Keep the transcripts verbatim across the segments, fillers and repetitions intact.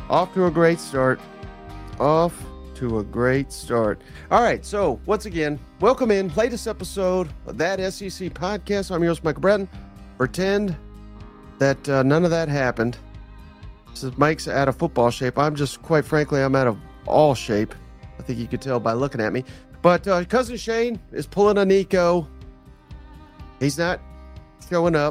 Off to a great start. Off to a great start. All right, so once again, welcome in. Latest episode of That S E C Podcast. I'm your host, Michael Breton. Pretend that uh, none of that happened. Since Mike's out of football shape, I'm just, quite frankly, I'm out of all shape. I think you could tell by looking at me. But uh, Cousin Shane is pulling a Nico. He's not showing up.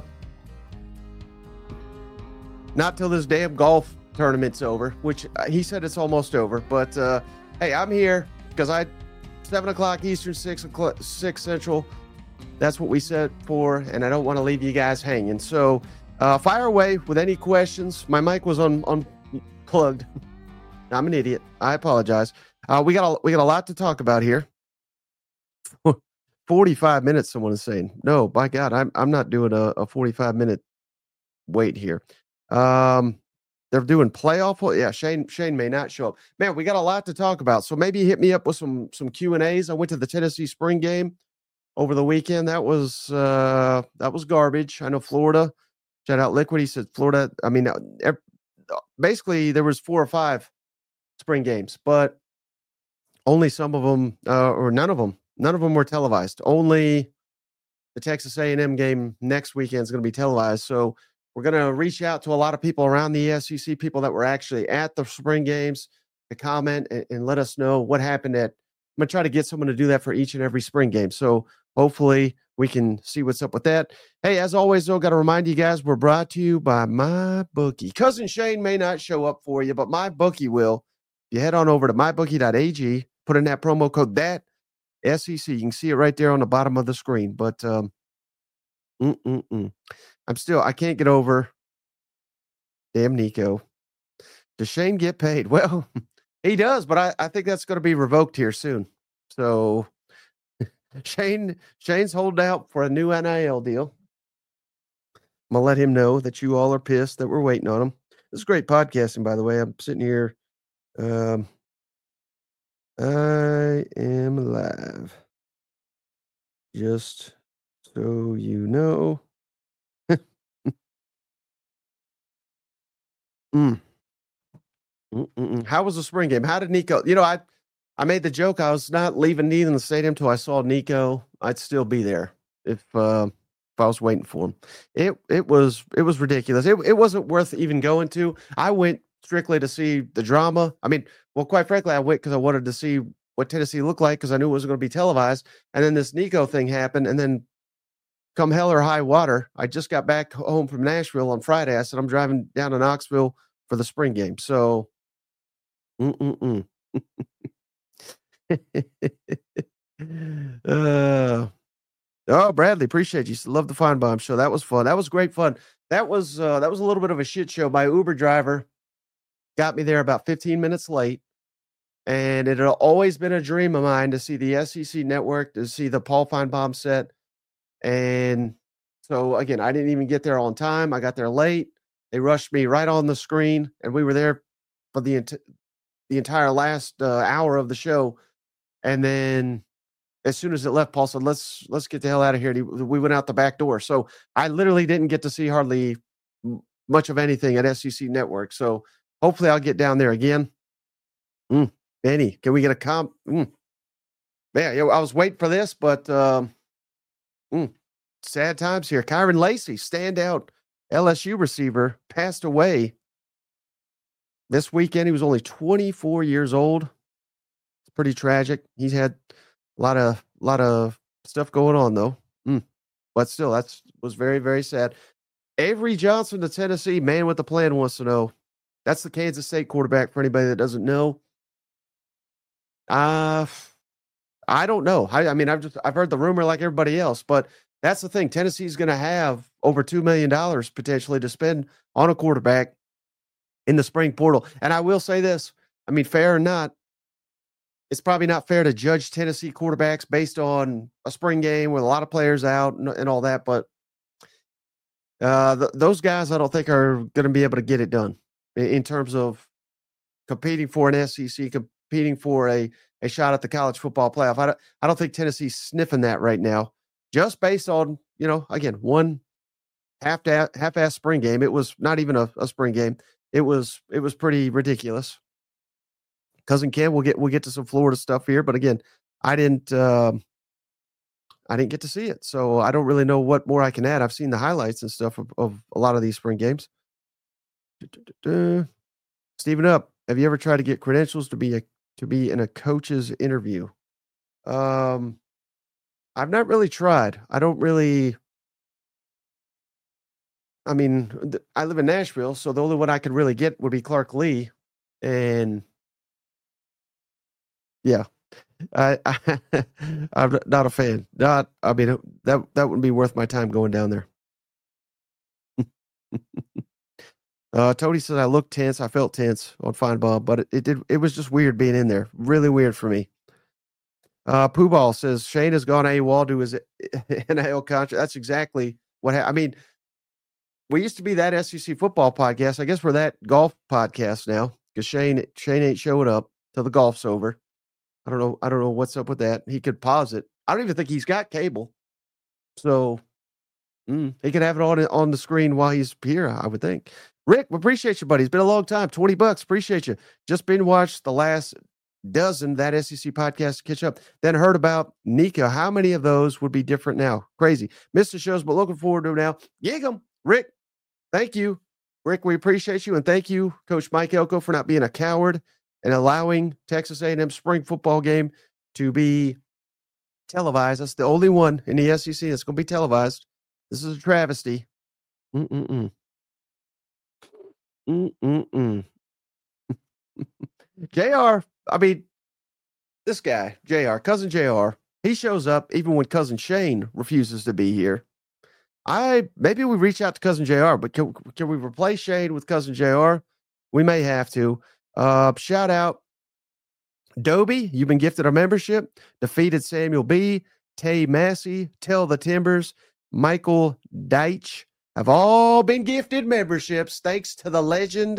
Not till this damn golf tournament's over, which he said it's almost over. But uh, hey, I'm here because I seven o'clock Eastern, six o'clock, six Central. That's what we said for, and I don't want to leave you guys hanging. So uh, fire away with any questions. My mic was un- unplugged. I'm an idiot. I apologize. Uh, we got a, we got a lot to talk about here. forty-five minutes. Someone is saying, no, by God, I'm I'm not doing a, a forty-five minute wait here. Um, they're doing playoff. Yeah, Shane Shane may not show up. Man, we got a lot to talk about. So maybe hit me up with some some Q and A's. I went to the Tennessee spring game over the weekend. That was uh, that was garbage. I know Florida. Shout out Liquid. He said Florida. I mean, basically there was four or five spring games, but only some of them, uh, or none of them, none of them were televised. Only the Texas A and M game next weekend is going to be televised. So we're going to reach out to a lot of people around the S E C, people that were actually at the spring games, to comment and, and let us know what happened at. I'm going to try to get someone to do that for each and every spring game. So hopefully we can see what's up with that. Hey, as always, though, got to remind you guys, we're brought to you by MyBookie. Cousin Shane may not show up for you, but MyBookie will. If you head on over to my bookie dot a g, put in that promo code, that S E C. You can see it right there on the bottom of the screen. But um, mm-mm-mm. I'm still, I can't get over, damn Nico. Does Shane get paid? Well, he does, but I, I think that's going to be revoked here soon. So Shane, Shane's holding out for a new N I L deal. I'm going to let him know that you all are pissed that we're waiting on him. This is great podcasting, by the way. I'm sitting here. Um, I am live. Just so you know. mm. How was the spring game? How did Nico? You know, I I made the joke. I was not leaving Neither in the stadium until I saw Nico. I'd still be there if uh, if I was waiting for him. It it was it was ridiculous. It it wasn't worth even going to. I went strictly to see the drama. I mean, well, quite frankly, I went because I wanted to see what Tennessee looked like because I knew it was going to be televised. And then this Nico thing happened, and then come hell or high water, I just got back home from Nashville on Friday. I said I'm driving down to Knoxville for the spring game. So, mm-mm-mm. uh, oh, Bradley, appreciate you. Love the Fine Bomb show. That was fun. That was great fun. That was uh, that was a little bit of a shit show. My Uber driver got me there about fifteen minutes late, and it had always been a dream of mine to see the S E C network, to see the Paul Feinbaum set. And so again, I didn't even get there on time. I got there late. They rushed me right on the screen, and we were there for the ent- the entire last uh, hour of the show. And then as soon as it left, Paul said, let's, let's get the hell out of here. And he, we went out the back door. So I literally didn't get to see hardly m- much of anything at S E C Network. So hopefully I'll get down there again. Mm, Benny, can we get a comp? Mm. Man, yeah, I was waiting for this, but um, mm, sad times here. Kyron Lacy, standout L S U receiver, passed away this weekend. He was only twenty-four years old. It's pretty tragic. He's had a lot of lot of stuff going on though. Mm. But still, that's was very, very sad. Avery Johnson to Tennessee, man with the plan, wants to know. That's the Kansas State quarterback for anybody that doesn't know. Uh I don't know. I, I mean, I've just I've heard the rumor like everybody else, but that's the thing. Tennessee's going to have over two million dollars potentially to spend on a quarterback in the spring portal. And I will say this, I mean, fair or not, it's probably not fair to judge Tennessee quarterbacks based on a spring game with a lot of players out and, and all that. But uh, th- those guys, I don't think are going to be able to get it done in, in terms of competing for an S E C, competing for a, a shot at the college football playoff. I don't, I don't think Tennessee's sniffing that right now, just based on, you know, again, one half half-ass spring game. It was not even a, a spring game. it was it was pretty ridiculous. Cousin Ken, we'll get we'll get to some Florida stuff here, but again, I didn't uh, I didn't get to see it, so I don't really know what more I can add. I've seen the highlights and stuff of, of a lot of these spring games. Steven Up, have you ever tried to get credentials to be a to be in a coach's interview? Um, I've not really tried. I don't really. I mean, th- I live in Nashville, so the only one I could really get would be Clark Lee, and yeah, I, I I'm not a fan. Not, I mean, that that wouldn't be worth my time going down there. uh, Tony says I looked tense. I felt tense on Fine Bob, but it, it did. It was just weird being in there. Really weird for me. Uh, Pooh Ball says Shane has gone AWOL to his N I L contract. That's exactly what ha- I mean. We used to be that S E C football podcast. I guess we're that golf podcast now because Shane Shane ain't showing up till the golf's over. I don't know. I don't know what's up with that. He could pause it. I don't even think he's got cable, so mm, he could have it on on the screen while he's here. I would think. Rick, we appreciate you, buddy. It's been a long time. Twenty bucks. Appreciate you. Just been watched the last dozen that S E C podcast to catch up. Then heard about Nico. How many of those would be different now? Crazy. Missed the shows, but looking forward to them now. Gig 'em, Rick. Thank you, Rick. We appreciate you, and thank you, Coach Mike Elko, for not being a coward and allowing Texas A and M spring football game to be televised. That's the only one in the S E C that's going to be televised. This is a travesty. Mm-mm-mm. Mm-mm-mm. J R, I mean, this guy, J R, cousin J R, he shows up even when cousin Shane refuses to be here. I maybe we reach out to cousin J R, but can, can we replace Shane with cousin J R? We may have to. Uh, shout out Dobie, you've been gifted a membership. Defeated Samuel B, Tay Massey, Tell the Timbers, Michael Deitch have all been gifted memberships thanks to the legend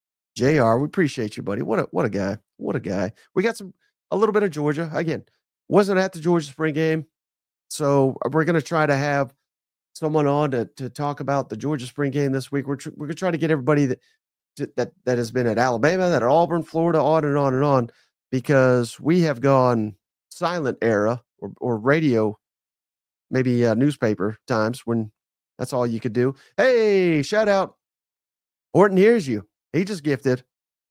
J R. We appreciate you, buddy. What a what a guy. What a guy. We got some a little bit of Georgia. Again, wasn't at the Georgia spring game. So we're going to try to have someone on to, to talk about the Georgia spring game this week. We're, tr- we're going to try to get everybody that, that, that has been at Alabama, that at Auburn, Florida, on and on and on, because we have gone silent era or, or radio, maybe uh, newspaper times when that's all you could do. Hey, shout out. Horton hears you. He just gifted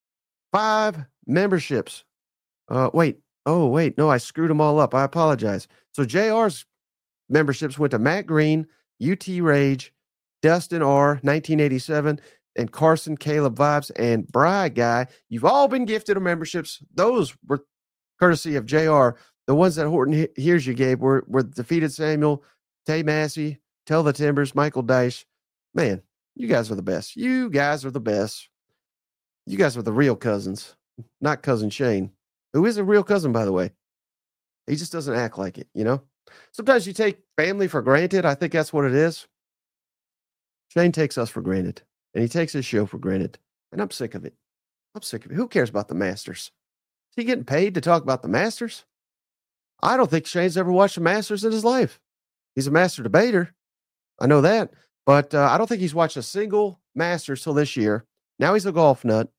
five memberships. Uh, wait. Oh, wait. No, I screwed them all up. I apologize. So J R's memberships went to Matt Green, U T Rage, Dustin R, nineteen eighty-seven, and Carson Caleb Vibes, and Bry Guy. You've all been gifted memberships. Those were courtesy of J R. The ones that Horton hears you gave were, were Defeated Samuel, Tay Massey, Tell the Timbers, Michael Deitch. Man, you guys are the best. You guys are the best. You guys are the real cousins, not cousin Shane, who is a real cousin, by the way. He just doesn't act like it, you know? Sometimes you take family for granted. I think that's what it is. Shane takes us for granted, and he takes his show for granted, and I'm sick of it. I'm sick of it. Who cares about the Masters? Is he getting paid to talk about the Masters? I don't think Shane's ever watched the Masters in his life. He's a master debater. I know that, but uh, I don't think he's watched a single Masters till this year. Now he's a golf nut.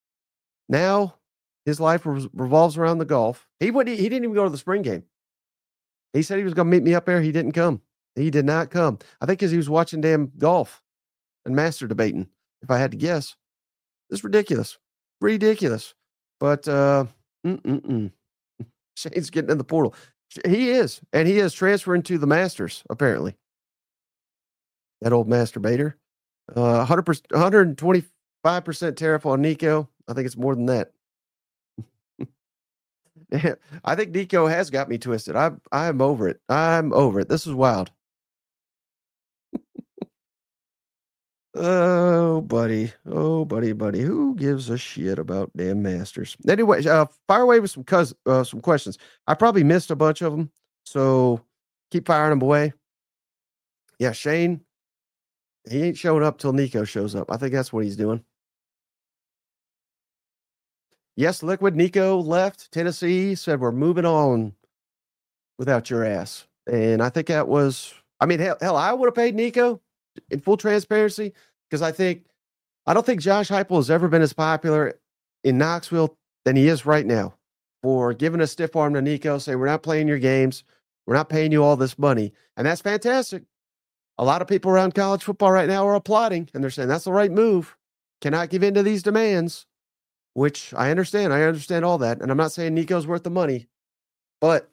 Now his life re- revolves around the golf. He wouldn't. He didn't even go to the spring game. He said he was going to meet me up there. He didn't come. He did not come. I think because he was watching damn golf and master debating, if I had to guess. It's ridiculous. Ridiculous. But uh, mm-mm-mm. Shane's getting in the portal. He is. And he is transferring to the Masters, apparently. That old masturbator. Uh, one hundred percent, one hundred twenty-five percent tariff on Nico. I think it's more than that. I think Nico has got me twisted. I'm I'm over it. I'm over it. This is wild. Oh, buddy. Oh, buddy, buddy. Who gives a shit about damn Masters? Anyway, uh, fire away with some cuz uh, some questions. I probably missed a bunch of them, so keep firing them away. Yeah, Shane, he ain't showing up till Nico shows up. I think that's what he's doing. Yes, Liquid Nico left Tennessee, said we're moving on without your ass. And I think that was, I mean, hell, hell I would have paid Nico in full transparency because I think I don't think Josh Heupel has ever been as popular in Knoxville than he is right now for giving a stiff arm to Nico, saying, we're not playing your games. We're not paying you all this money. And that's fantastic. A lot of people around college football right now are applauding, and they're saying that's the right move. Cannot give in to these demands, which I understand. I understand all that. And I'm not saying Nico's worth the money, but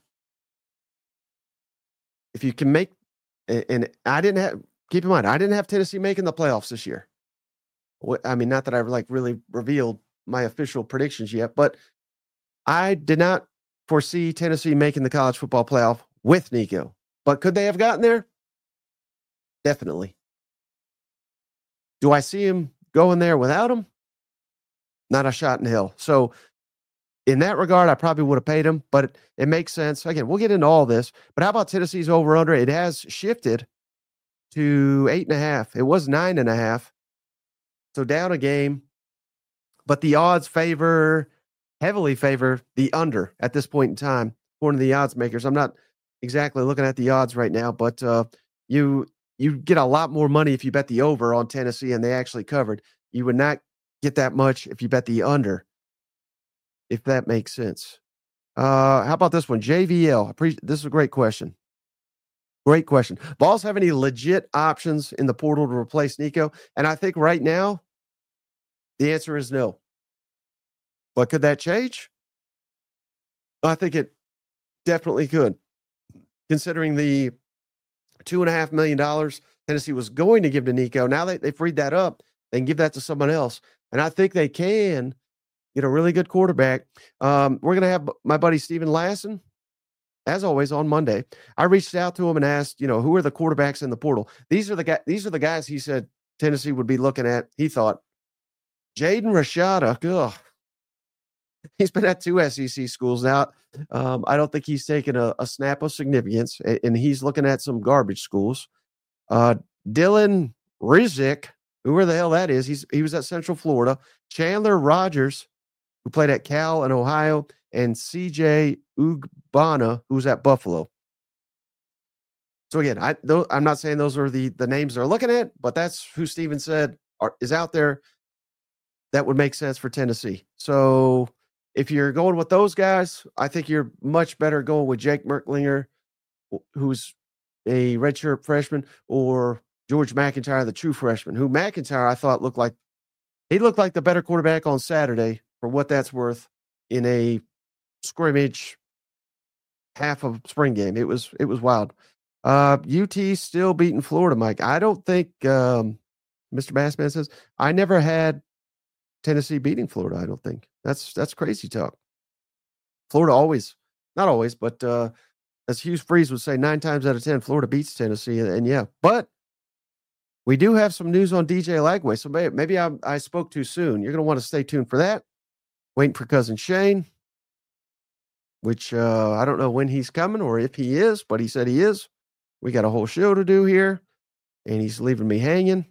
if you can make, and I didn't have, keep in mind, I didn't have Tennessee making the playoffs this year. I mean, not that I've like really revealed my official predictions yet, but I did not foresee Tennessee making the college football playoff with Nico. But could they have gotten there? Definitely. Do I see him going there without him? Not a shot in hell. So in that regard, I probably would have paid him, but it, it makes sense. Again, we'll get into all this, but how about Tennessee's over under? It has shifted to eight and a half. It was nine and a half. So down a game, but the odds favor, heavily favor the under at this point in time, according to the odds makers. I'm not exactly looking at the odds right now, but uh, you you get a lot more money if you bet the over on Tennessee and they actually covered. You would not get that much if you bet the under, if that makes sense. Uh, how about this one? J V L. Pre- this is a great question. Great question. Vols have any legit options in the portal to replace Nico? And I think right now, the answer is no. But could that change? I think it definitely could. Considering the two and a half million dollars Tennessee was going to give to Nico, now they, they freed that up. They can give that to someone else. And I think they can get a really good quarterback. Um, we're going to have my buddy Steven Lasson, as always, on Monday. I reached out to him and asked, you know, who are the quarterbacks in the portal? These are the guys, these are the guys he said Tennessee would be looking at. He thought Jaden Rashada, ugh, he's been at two S E C schools now. Um, I don't think he's taken a, a snap of significance, and, and he's looking at some garbage schools. Uh, Dylan Rizik, whoever the hell that is, he's he was at Central Florida. Chandler Rogers, who played at Cal and Ohio, and C J Ugbana, who's at Buffalo. So again, I, th- I'm not saying those are the, the names they're looking at, but that's who Steven said are, is out there. That would make sense for Tennessee. So if you're going with those guys, I think you're much better going with Jake Merklinger, who's a redshirt freshman, or George McIntyre, the true freshman, who McIntyre I thought looked like he looked like the better quarterback on Saturday for what that's worth in a scrimmage half of spring game. It was it was wild. Uh, U T still beating Florida, Mike. I don't think um, Mister Bassman says I never had Tennessee beating Florida. I don't think that's that's crazy talk. Florida always, not always, but uh, as Hugh Freeze would say, nine times out of ten, Florida beats Tennessee. And, and yeah, but we do have some news on D J Lagway. So maybe, maybe I, I spoke too soon. You're going to want to stay tuned for that. Waiting for cousin Shane, which uh, I don't know when he's coming or if he is, but he said he is. We got a whole show to do here, and he's leaving me hanging.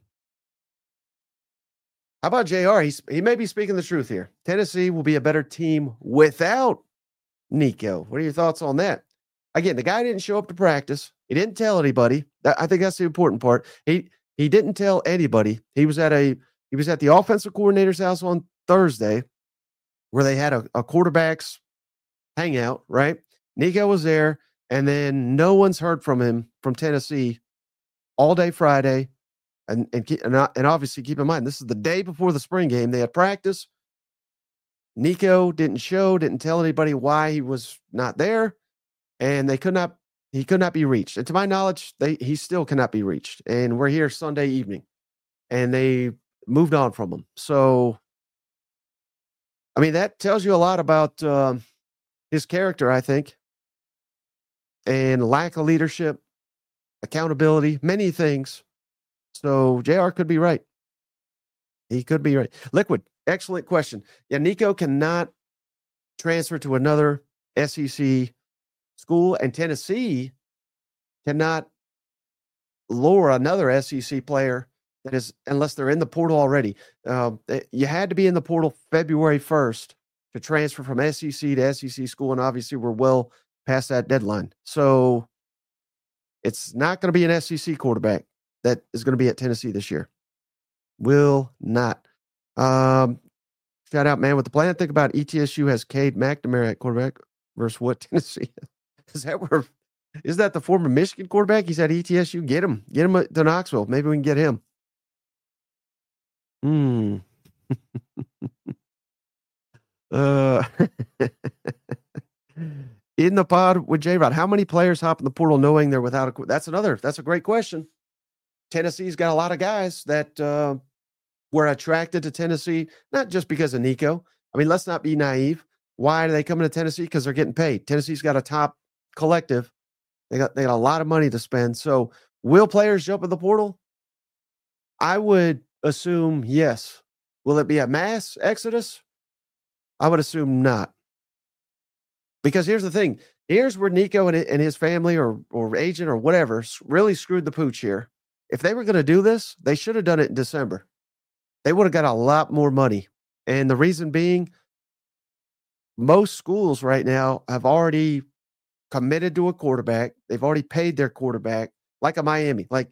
How about J R? He's, he may be speaking the truth here. Tennessee will be a better team without Nico. What are your thoughts on that? Again, the guy didn't show up to practice. He didn't tell anybody. That, I think that's the important part. He he didn't tell anybody. He was at a he was at the offensive coordinator's house on Thursday, where they had a, a quarterback's hangout. Right? Nico was there, and then no one's heard from him from Tennessee all day Friday. And and and, and obviously, keep in mind, this is the day before the spring game. They had practice. Nico didn't show, didn't tell anybody why he was not there, and they could not. He could not be reached. And to my knowledge, they he still cannot be reached. And we're here Sunday evening, and they moved on from him. So, I mean, that tells you a lot about um, his character, I think, and lack of leadership, accountability, many things. So J R could be right. He could be right. Liquid, excellent question. Yeah, Nico cannot transfer to another S E C school, and Tennessee cannot lure another S E C player that is, unless they're in the portal already. Um, you had to be in the portal February first to transfer from S E C to S E C school, and obviously we're well past that deadline. So it's not going to be an S E C quarterback that is going to be at Tennessee this year. Will not. Um, shout out, man, with the plan. Think about E T S U has Cade McNamara at quarterback versus what Tennessee. Is that where? Is that the former Michigan quarterback? He's at E T S U. Get him, get him to Knoxville. Maybe we can get him. Hmm. uh. In the pod with J-Rod, how many players hop in the portal knowing they're without a? That's another. That's a great question. Tennessee's got a lot of guys that uh, were attracted to Tennessee, not just because of Nico. I mean, let's not be naive. Why are they coming to Tennessee? Because they're getting paid. Tennessee's got a top collective. They got they got a lot of money to spend. So, will players jump in the portal? I would assume yes. Will it be a mass exodus? I would assume not. Because here's the thing. Here's where Nico and, and his family or or agent or whatever really screwed the pooch here. If they were going to do this, they should have done it in December. They would have got a lot more money. And the reason being, most schools right now have already committed to a quarterback. They've already paid their quarterback, like a Miami. Like,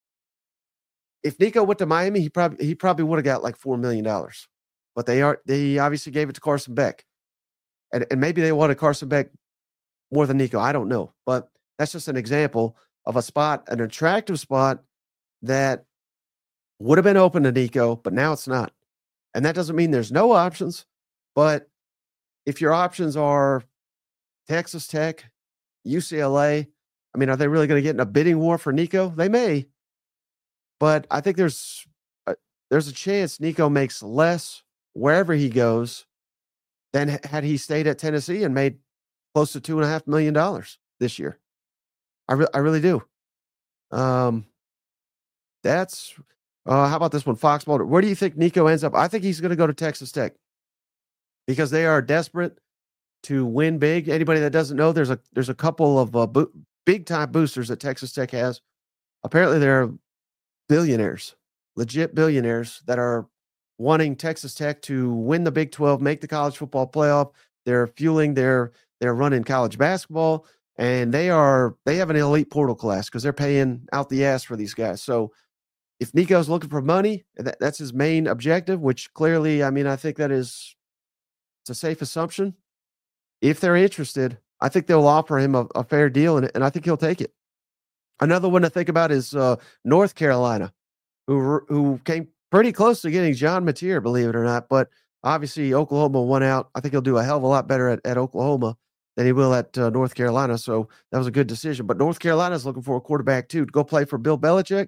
if Nico went to Miami, he probably he probably would have got like four million dollars. But they are they obviously gave it to Carson Beck. And, and maybe they wanted Carson Beck more than Nico. I don't know. But that's just an example of a spot, an attractive spot that would have been open to Nico, but now it's not. And that doesn't mean there's no options. But if your options are Texas Tech, U C L A, I mean, are they really going to get in a bidding war for Nico? They may. But I think there's a, there's a chance Nico makes less wherever he goes than had he stayed at Tennessee and made close to two and a half million dollars this year. I, re- I really do. Um, that's uh, how about this one, Fox Mulder? Where do you think Nico ends up? I think he's going to go to Texas Tech because they are desperate to win big. Anybody that doesn't know, there's a there's a couple of uh, bo- big time boosters that Texas Tech has. Apparently, they're billionaires, legit billionaires that are wanting Texas Tech to win the Big twelve, make the college football playoff. They're fueling their they're running college basketball, and they are they have an elite portal class because they're paying out the ass for these guys. So if Nico's looking for money, that, that's his main objective, which clearly, I mean, I think that is it's a safe assumption. If they're interested, I think they'll offer him a, a fair deal, and, and I think he'll take it. Another one to think about is uh, North Carolina, who who came pretty close to getting John Mateer, believe it or not. But obviously, Oklahoma won out. I think he'll do a hell of a lot better at, at Oklahoma than he will at uh, North Carolina. So that was a good decision. But North Carolina's looking for a quarterback, too, to go play for Bill Belichick.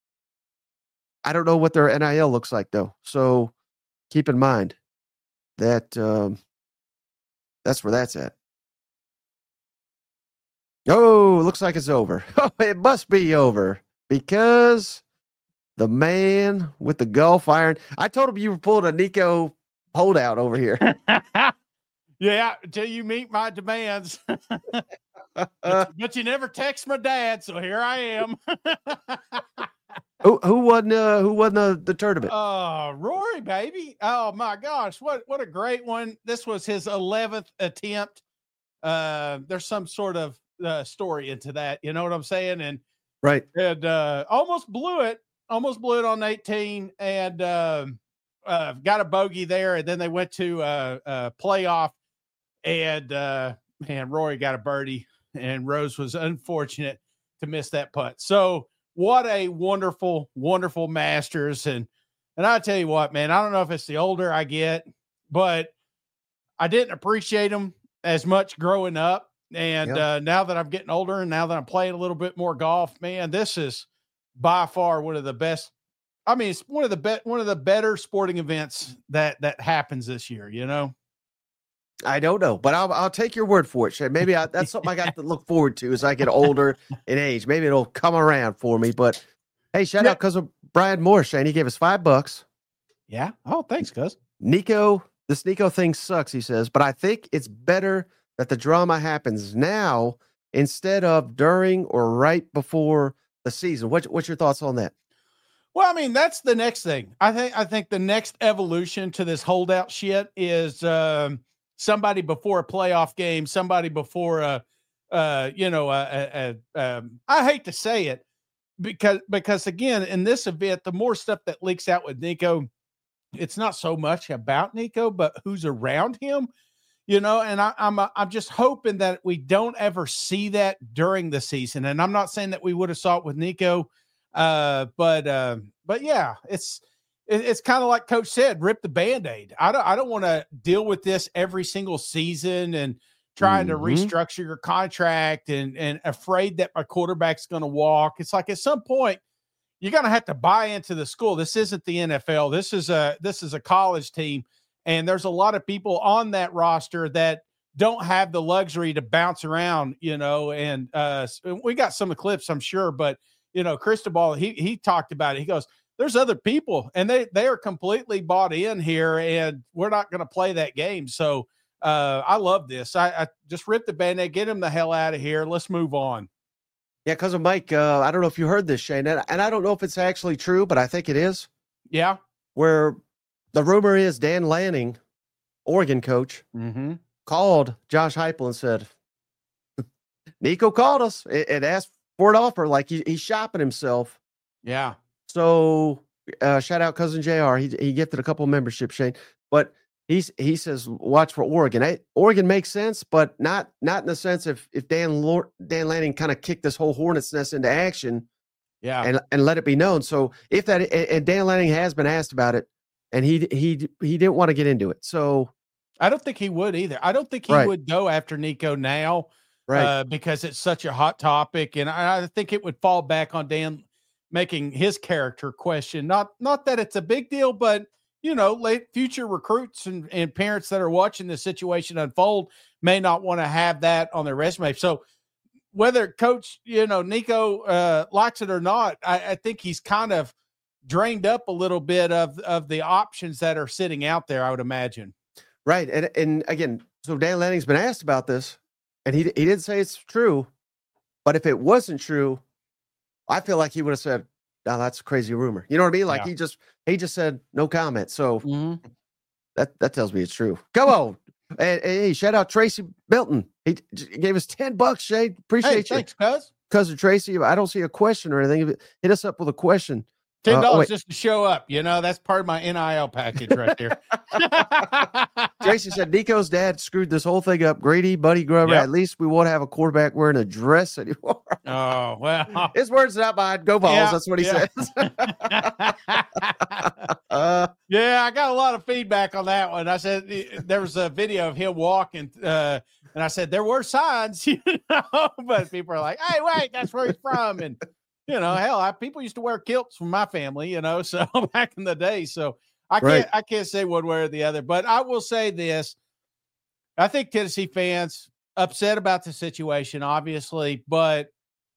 I don't know what their N I L looks like, though. So keep in mind that um, that's where that's at. Oh, looks like it's over. Oh, it must be over because the man with the Gulf iron. I told him you were pulling a Nico holdout over here. Yeah, until you meet my demands. but, but you never text my dad, so here I am. who who won? Uh, who won the, the tournament? Oh, uh, Rory, baby! Oh my gosh, what what a great one! This was his eleventh attempt. Uh, there's some sort of uh, story into that, you know what I'm saying? And right, and uh, almost blew it, almost blew it on eighteen, and uh, uh, got a bogey there, and then they went to uh, uh, playoff, and uh, man, Rory got a birdie, and Rose was unfortunate to miss that putt. So what a wonderful, wonderful Masters, and and I tell you what, man, I don't know if it's the older I get, but I didn't appreciate them as much growing up. And yep. uh, now that I'm getting older and now that I'm playing a little bit more golf, man, this is by far one of the best. I mean, it's one of the be- one of the better sporting events that, that happens this year, you know? I don't know, but I'll, I'll take your word for it, Shane. Maybe I, that's something I got to look forward to as I get older in age. Maybe it'll come around for me, but hey, shout yeah. out because of Brian Moore, Shane. He gave us five bucks. Yeah. Oh, thanks, cuz. Nico, this Nico thing sucks, he says, but I think it's better that the drama happens now instead of during or right before the season. What, what's your thoughts on that? Well, I mean, that's the next thing. I think I think the next evolution to this holdout shit is um, somebody before a playoff game, somebody before a, uh, you know, a, a, a, um, I hate to say it because because again, in this event, the more stuff that leaks out with Nico, it's not so much about Nico, but who's around him, you know, and I, I'm, uh, I'm just hoping that we don't ever see that during the season. And I'm not saying that we would have saw it with Nico, uh, but, uh, but yeah, it's, it, it's kind of like Coach said, rip the Band-Aid. I don't, I don't want to deal with this every single season and trying Mm-hmm. to restructure your contract and, and afraid that my quarterback's going to walk. It's like at some point, you're going to have to buy into the school. This isn't the N F L. This is a this is a college team, and there's a lot of people on that roster that don't have the luxury to bounce around, you know. And uh, we got some clips, I'm sure, but you know, Cristobal, he he talked about it. He goes, "There's other people, and they they are completely bought in here, and we're not going to play that game." So uh, I love this. I, I just rip the Band-Aid, get him the hell out of here. Let's move on. Yeah, because of Mike, uh, I don't know if you heard this, Shane, and, and I don't know if it's actually true, but I think it is. Yeah. Where the rumor is Dan Lanning, Oregon coach, mm-hmm. called Josh Heupel and said, Nico called us and asked for an offer, like he, he's shopping himself. Yeah. So uh, shout out Cousin J R. He, he gifted a couple of memberships, Shane. But He's he says watch for Oregon. I, Oregon makes sense, but not not in the sense if if Dan Lord, Dan Lanning kind of kicked this whole hornet's nest into action, yeah, and and let it be known. So if that and, and Dan Lanning has been asked about it, and he he he didn't want to get into it. So I don't think he would either. I don't think he right. would go after Nico now, right? Uh, because it's such a hot topic, and I, I think it would fall back on Dan making his character question. Not not that it's a big deal, but you know, late future recruits and, and parents that are watching the situation unfold may not want to have that on their resume. So whether coach, you know, Nico uh, likes it or not, I, I think he's kind of drained up a little bit of, of the options that are sitting out there, I would imagine. Right. And, and again, so Dan Lanning's been asked about this and he, he didn't say it's true, but if it wasn't true, I feel like he would have said, "Oh, that's a crazy rumor." You know what I mean? Like yeah. he just he just said no comment. So mm-hmm. that that tells me it's true. Come on, and, and hey, shout out Tracy Milton. He, he gave us ten bucks. Shane, appreciate hey, you. Thanks, cuz. Cousin Tracy. I don't see a question or anything. Hit us up with a question. Ten dollars uh, oh, just to show up. You know, that's part of my N I L package right there. Tracy said Nico's dad screwed this whole thing up. Grady, Buddy Grover. Yep. At least we won't have a quarterback wearing a dress anymore. Oh, well. His words are not mine. Go Vols. Yeah, that's what he yeah. says. uh, yeah, I got a lot of feedback on that one. I said there was a video of him walking, uh, and I said there were signs, you know, but people are like, "Hey, wait, that's where he's from." And you know, hell, I, people used to wear kilts from my family, you know, so back in the day. So I can't, right. I can't say one way or the other, but I will say this. I think Tennessee fans upset about the situation, obviously, but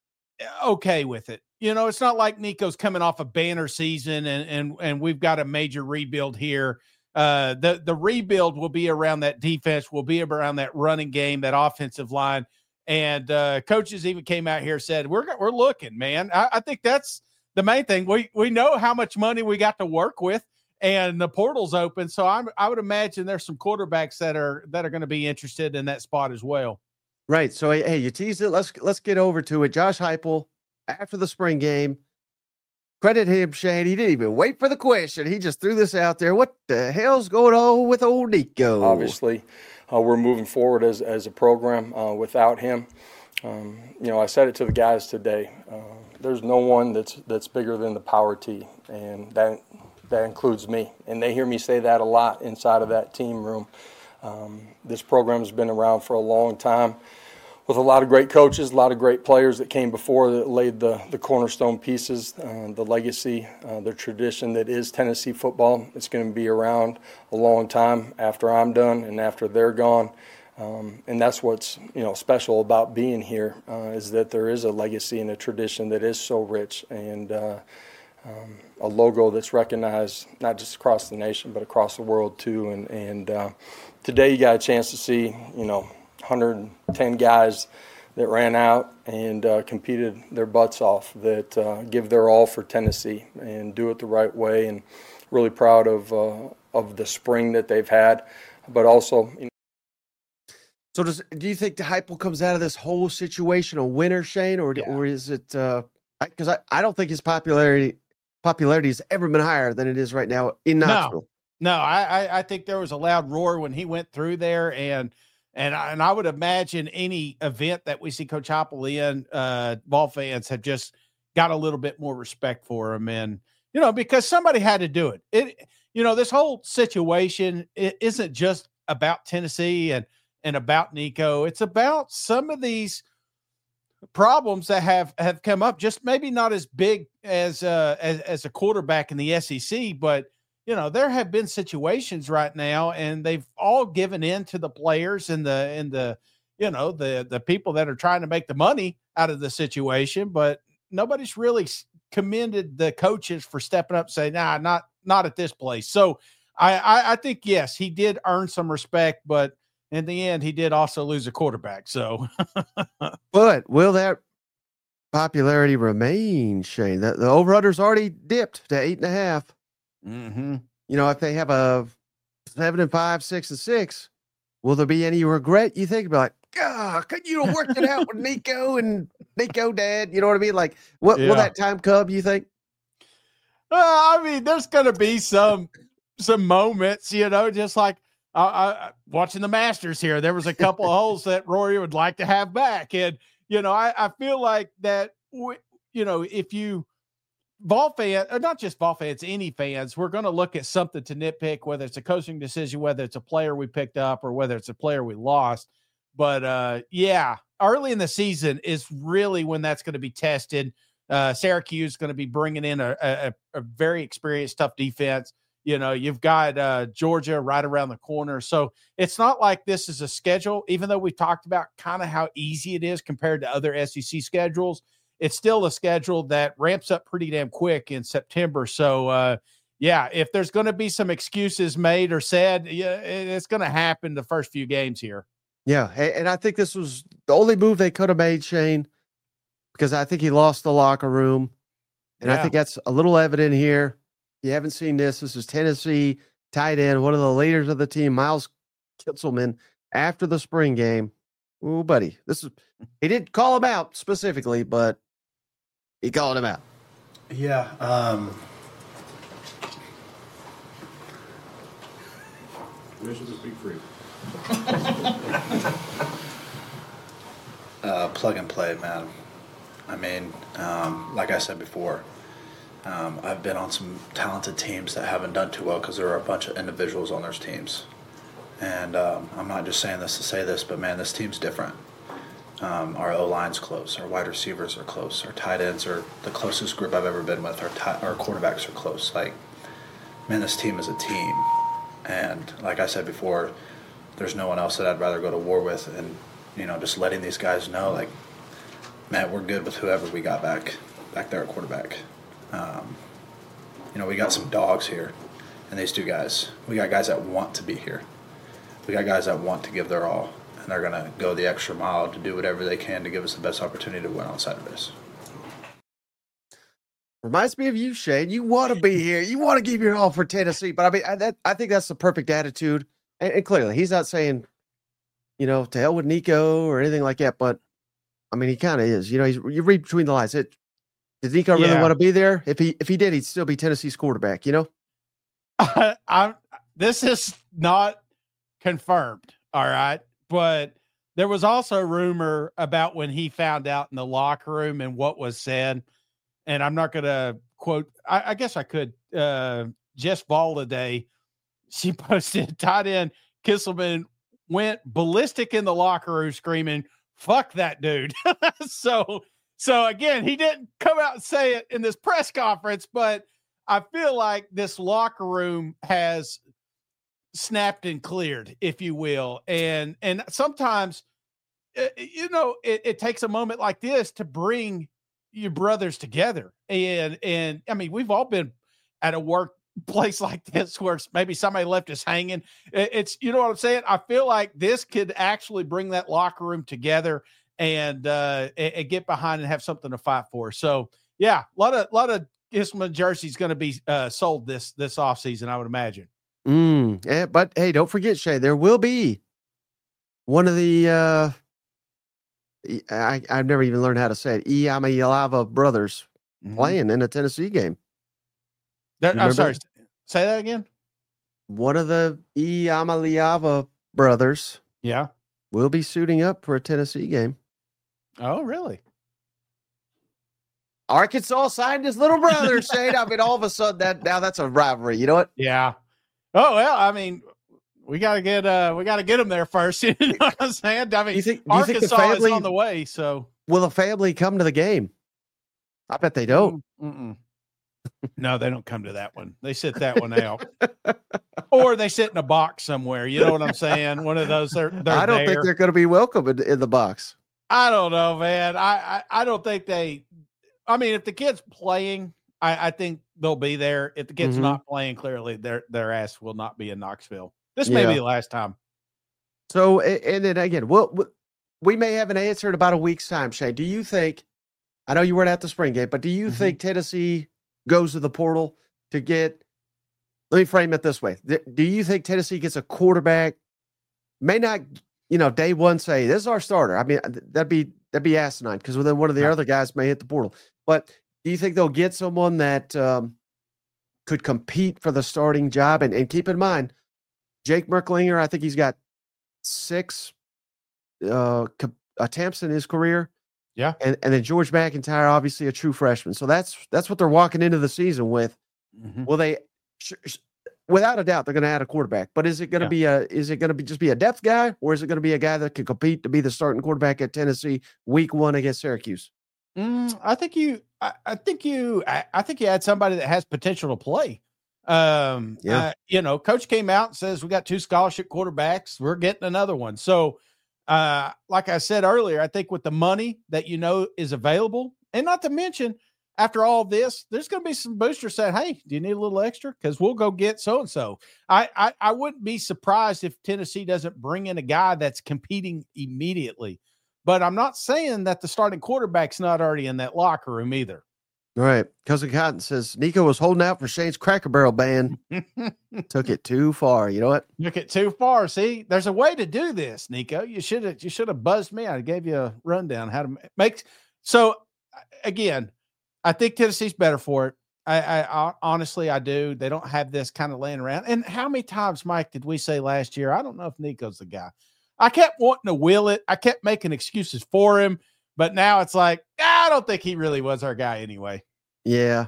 okay with it. You know, it's not like Nico's coming off a banner season and, and, and we've got a major rebuild here. Uh, the, the rebuild will be around that defense, will be around that running game, that offensive line. And uh, coaches even came out here and said, we're, we're looking, man. I, I think that's the main thing. We, we know how much money we got to work with and the portal's open. So I'm, I would imagine there's some quarterbacks that are, that are going to be interested in that spot as well. Right. So, hey, you teased it. Let's, let's get over to it. Josh Heupel, after the spring game, credit him, Shane. He didn't even wait for the question. He just threw this out there. What the hell's going on with old Nico? Obviously. Uh, we're moving forward as as a program uh, without him. Um, you know, I said it to the guys today. Uh, there's no one that's that's bigger than the Power T, and that that includes me. And they hear me say that a lot inside of that team room. Um, this program's been around for a long time, with a lot of great coaches, a lot of great players that came before that laid the the cornerstone pieces, uh, the legacy, uh, the tradition that is Tennessee football. It's going to be around a long time after I'm done and after they're gone. Um, and that's what's you know special about being here uh, is that there is a legacy and a tradition that is so rich and uh, um, a logo that's recognized not just across the nation but across the world too. And and uh, today you got a chance to see you know. one hundred ten guys that ran out and uh, competed their butts off, that uh, give their all for Tennessee and do it the right way, and really proud of uh, of the spring that they've had, but also. You know, so, does do you think the Heupel comes out of this whole situation a winner, Shane, or yeah. or is it? Because uh, I, I don't think his popularity popularity has ever been higher than it is right now in Knoxville. No. No, I, I I think there was a loud roar when he went through there, and and I, and I would imagine any event that we see Coach Heupel in, uh, Vol fans have just got a little bit more respect for him, and you know, because somebody had to do it. It you know, this whole situation, it isn't just about Tennessee and and about Nico. It's about some of these problems that have have come up. Just maybe not as big as uh, as as a quarterback in the S E C, but you know, there have been situations right now, and they've all given in to the players and the and the you know the the people that are trying to make the money out of the situation, but nobody's really commended the coaches for stepping up and saying, nah, not not at this place. So I, I I think yes, he did earn some respect, but in the end, he did also lose a quarterback. So but will that popularity remain, Shane? That the over-under's already dipped to eight and a half. Mm-hmm. You know, if they have a seven and five, six and six, will there be any regret? You think about, like, God, could you have worked it out with Nico and Nico dad? You know what I mean? Like, what Yeah. will that time come? You think? Uh, I mean, there's going to be some some moments, you know, just like uh, I, watching the Masters here. There was a couple of holes that Rory would like to have back, and you know, I, I feel like that. W- you know, if you Vol fan, or not just Vol fans, any fans, we're going to look at something to nitpick, whether it's a coaching decision, whether it's a player we picked up, or whether it's a player we lost. But uh, yeah, early in the season is really when that's going to be tested. Uh, Syracuse is going to be bringing in a, a, a very experienced, tough defense. You know, you've got uh, Georgia right around the corner. So it's not like this is a schedule, even though we talked about kind of how easy it is compared to other S E C schedules. It's still a schedule that ramps up pretty damn quick in September. So, uh, yeah, if there's going to be some excuses made or said, yeah, it's going to happen the first few games here. Yeah, and I think this was the only move they could have made, Shane, because I think he lost the locker room. And Yeah. I think that's a little evident here. If you haven't seen this, this is Tennessee tight end, one of the leaders of the team, Miles Kitselman, after the spring game. Ooh, buddy, this is he didn't call him out specifically, but he called him out. Yeah. Um, Permission to speak free. uh, plug and play, man. I mean, um, like I said before, um, I've been on some talented teams that haven't done too well because there are a bunch of individuals on those teams. And um, I'm not just saying this to say this, but man, this team's different. Um, our O-line's close. Our wide receivers are close. Our tight ends are the closest group I've ever been with. Our t- our quarterbacks are close. Like, man, this team is a team. And like I said before, there's no one else that I'd rather go to war with. And, you know, just letting these guys know, like, man, we're good with whoever we got back back there at quarterback. Um, you know, we got some dogs here. And these two guys, we got guys that want to be here. We got guys that want to give their all. And they're going to go the extra mile to do whatever they can to give us the best opportunity to win on Saturdays. Reminds me of you, Shane. You want to be here. You want to give your all for Tennessee. But I mean, I, that, I think that's the perfect attitude. And, and clearly, he's not saying, you know, to hell with Nico or anything like that. But I mean, he kind of is. You know, he's, you read between the lines. It, did Nico really Yeah. want to be there? If he if he did, he'd still be Tennessee's quarterback. You know. I, I'm. This is not confirmed. All right. But there was also rumor about when he found out in the locker room and what was said. And I'm not going to quote, I, I guess I could. Uh, Jess Ball today, she posted tight end Kisselman went ballistic in the locker room screaming, fuck that dude. so, so again, he didn't come out and say it in this press conference, but I feel like this locker room has snapped and cleared, if you will. And, and sometimes, uh, you know, it, it takes a moment like this to bring your brothers together. And, and I mean, we've all been at a workplace like this where maybe somebody left us hanging. It, it's, you know what I'm saying? I feel like this could actually bring that locker room together and, uh, and, and get behind and have something to fight for. So yeah, a lot of, a lot of Kisselman jerseys going to be uh, sold this, this off season, I would imagine. Mm, yeah, but hey, don't forget, Shay, there will be one of the, uh, I, I've never even learned how to say it, Iamaleava brothers mm-hmm. playing in a Tennessee game. That, I'm sorry, say that again? one of the Iamaleava brothers Yeah. will be suiting up for a Tennessee game. Oh, really? Arkansas signed his little brother, Shane. I mean, all of a sudden, that now that's a rivalry. You know what? Yeah. Oh well, I mean, we got to get uh, we got to get them there first. You know what I'm saying? I mean, you think, do you Arkansas think the family, is on the way. So will the family come to the game? I bet they don't. Mm-mm. No, they don't come to that one. They sit that one out, or they sit in a box somewhere. You know what I'm saying? One of those. They're, they're I don't there. think they're going to be welcome in, in the box. I don't know, man. I, I I don't think they. I mean, if the kid's playing, I, I think they'll be there. If the kid's Mhm. not playing, clearly their their ass will not be in Knoxville. This Yeah. may be the last time. So, a- and then again, we'll, we we may have an answer in about a week's time, Shane. Do you think, I know you weren't at the spring game, but do you Mhm. think Tennessee goes to the portal to get, let me frame it this way. Th- Do you think Tennessee gets a quarterback, may not, you know, day one say, this is our starter? I mean, th- that'd be, that'd be asinine because then one of the Right. other guys may hit the portal. But do you think they'll get someone that um, could compete for the starting job? And, and keep in mind, Jake Merklinger, I think he's got six uh, co- attempts in his career. Yeah. And and then George McIntyre, obviously a true freshman. So that's that's what they're walking into the season with. Mhm. Will they, sh- sh- without a doubt, they're going to add a quarterback. But is it going to Yeah. be a is it going to be just be a depth guy, or is it going to be a guy that can compete to be the starting quarterback at Tennessee week one against Syracuse? Mm, I think you. I, I think you. I, I think you had somebody that has potential to play. Um, Yeah. uh, you know, coach came out and says we got two scholarship quarterbacks. We're getting another one. So, uh, like I said earlier, I think with the money that you know is available, and not to mention after all this, there's going to be some boosters saying, "Hey, do you need a little extra? Because we'll go get so and so." I I I wouldn't be surprised if Tennessee doesn't bring in a guy that's competing immediately. But I'm not saying that the starting quarterback's not already in that locker room either. All right. Cousin Cotton says Nico was holding out for Shane's Cracker Barrel band. Took it too far. You know what? Took it too far. See, there's a way to do this, Nico. You should have you should have buzzed me. I gave you a rundown how to make. So again, I think Tennessee's better for it. I, I, I honestly I do. They don't have this kind of laying around. And how many times, Mike, did we say last year? I don't know if Nico's the guy. I kept wanting to will it. I kept making excuses for him, but now it's like I don't think he really was our guy anyway. Yeah.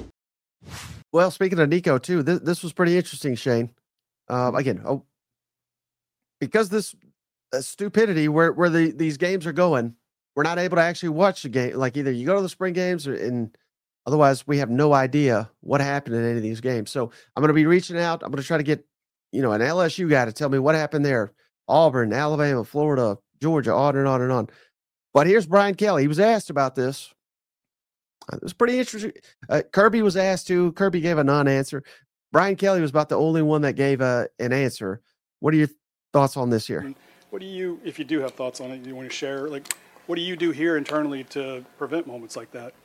Well, speaking of Nico too, this this was pretty interesting, Shane. Um, again, oh, because this uh, stupidity where where the these games are going, we're not able to actually watch the game. Like either you go to the spring games, or and otherwise we have no idea what happened in any of these games. So I'm going to be reaching out. I'm going to try to get you know an L S U guy to tell me what happened there. Auburn, Alabama, Florida, Georgia, on and on and on. But here's Brian Kelly. He was asked about this. It was pretty interesting. Uh, Kirby was asked to. Kirby gave a non-answer. Brian Kelly was about the only one that gave a, an answer. What are your thoughts on this here? What do you, if you do have thoughts on it, do you want to share? Like, what do you do here internally to prevent moments like that?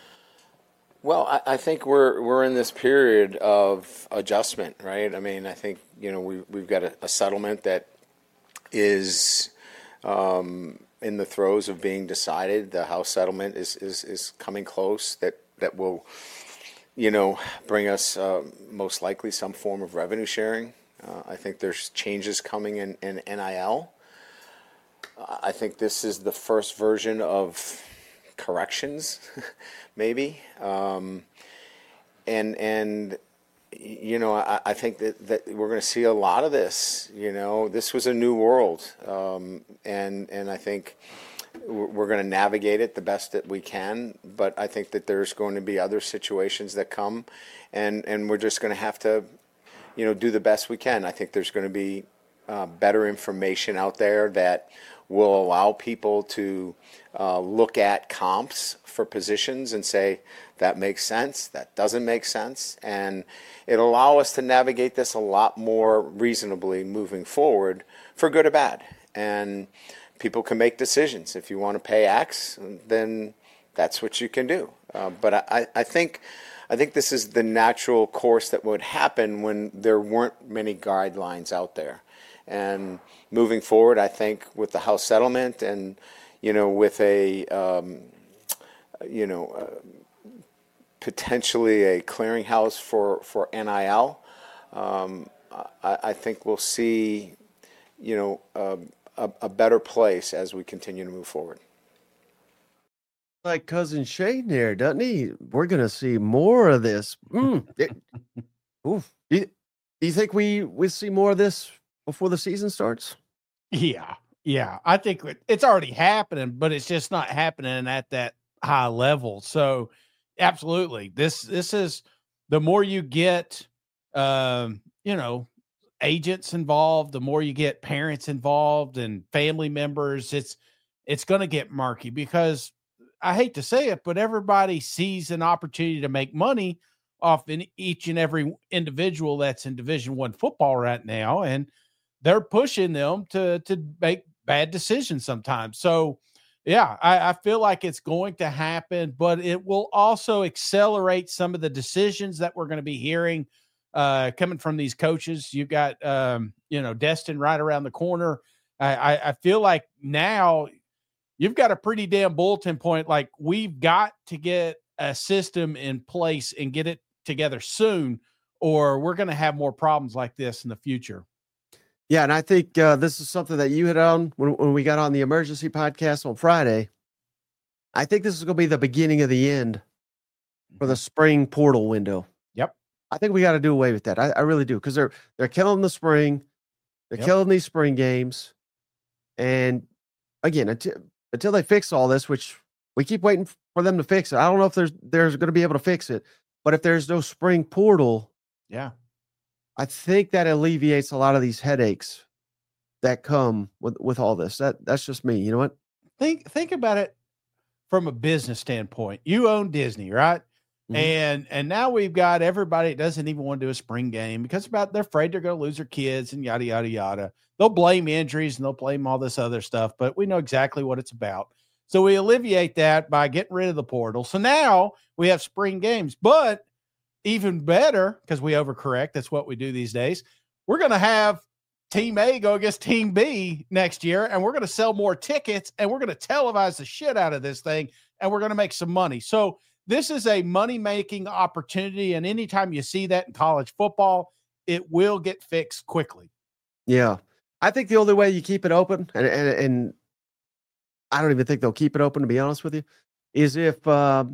Well, I, I think we're we're in this period of adjustment, right? I mean, I think you know we we've got a, a settlement that is um, in the throes of being decided. The House settlement is is, is coming close. That that will, you know, bring us uh, most likely some form of revenue sharing. Uh, I think there's changes coming in, in N I L. I think this is the first version of corrections, maybe. Um, and and you know, I, I think that, that we're going to see a lot of this. You know, this was a new world, um, and and I think we're going to navigate it the best that we can. But I think that there's going to be other situations that come, and and we're just going to have to, you know, do the best we can. I think there's going to be uh, better information out there that will allow people to uh, look at comps for positions and say, that makes sense, that doesn't make sense. And it'll allow us to navigate this a lot more reasonably moving forward, for good or bad. And people can make decisions. If you want to pay X, then that's what you can do. Uh, but I, I think I think this is the natural course that would happen when there weren't many guidelines out there. And moving forward, I think with the House settlement and, you know, with a, um, you know, uh, potentially a clearinghouse for, for N I L, um, I, I think we'll see, you know, uh, a, a better place as we continue to move forward. Like cousin Shane there, doesn't he? We're gonna see more of this. Mm, it, oof. Do you, do you think we we see more of this before the season starts? Yeah, yeah. I think it's already happening, but it's just not happening at that high level. So, absolutely, this this is the more you get, um, you know, agents involved, the more you get parents involved and family members. It's it's going to get murky because I hate to say it, but everybody sees an opportunity to make money off in each and every individual that's in Division One football right now, and they're pushing them to to make bad decisions sometimes. So, yeah, I, I feel like it's going to happen, but it will also accelerate some of the decisions that we're going to be hearing uh, coming from these coaches. You've got, um, you know, Destin right around the corner. I, I, I feel like now you've got a pretty damn bulletin point. Like, we've got to get a system in place and get it together soon, or we're going to have more problems like this in the future. Yeah, and I think uh, this is something that you hit on when, when we got on the emergency podcast on Friday. I think this is going to be the beginning of the end for the spring portal window. Yep. I think we got to do away with that. I, I really do, because they're they're killing the spring. They're Yep. killing these spring games. And again, until, until they fix all this, which we keep waiting for them to fix it. I don't know if there's there's going to be able to fix it, but if there's no spring portal, Yeah. I think that alleviates a lot of these headaches that come with, with all this. That that's just me. You know what? Think think about it from a business standpoint. You own Disney, right? Mhm. And and now we've got everybody that doesn't even want to do a spring game because about they're afraid they're going to lose their kids and yada yada yada. They'll blame injuries and they'll blame all this other stuff, but we know exactly what it's about. So we alleviate that by getting rid of the portal. So now we have spring games, but even better, because we overcorrect, that's what we do these days. We're going to have Team A go against Team B next year, and we're going to sell more tickets, and we're going to televise the shit out of this thing, and we're going to make some money. So this is a money-making opportunity, and anytime you see that in college football, it will get fixed quickly. Yeah. I think the only way you keep it open, and, and, and I don't even think they'll keep it open, to be honest with you, is if, um,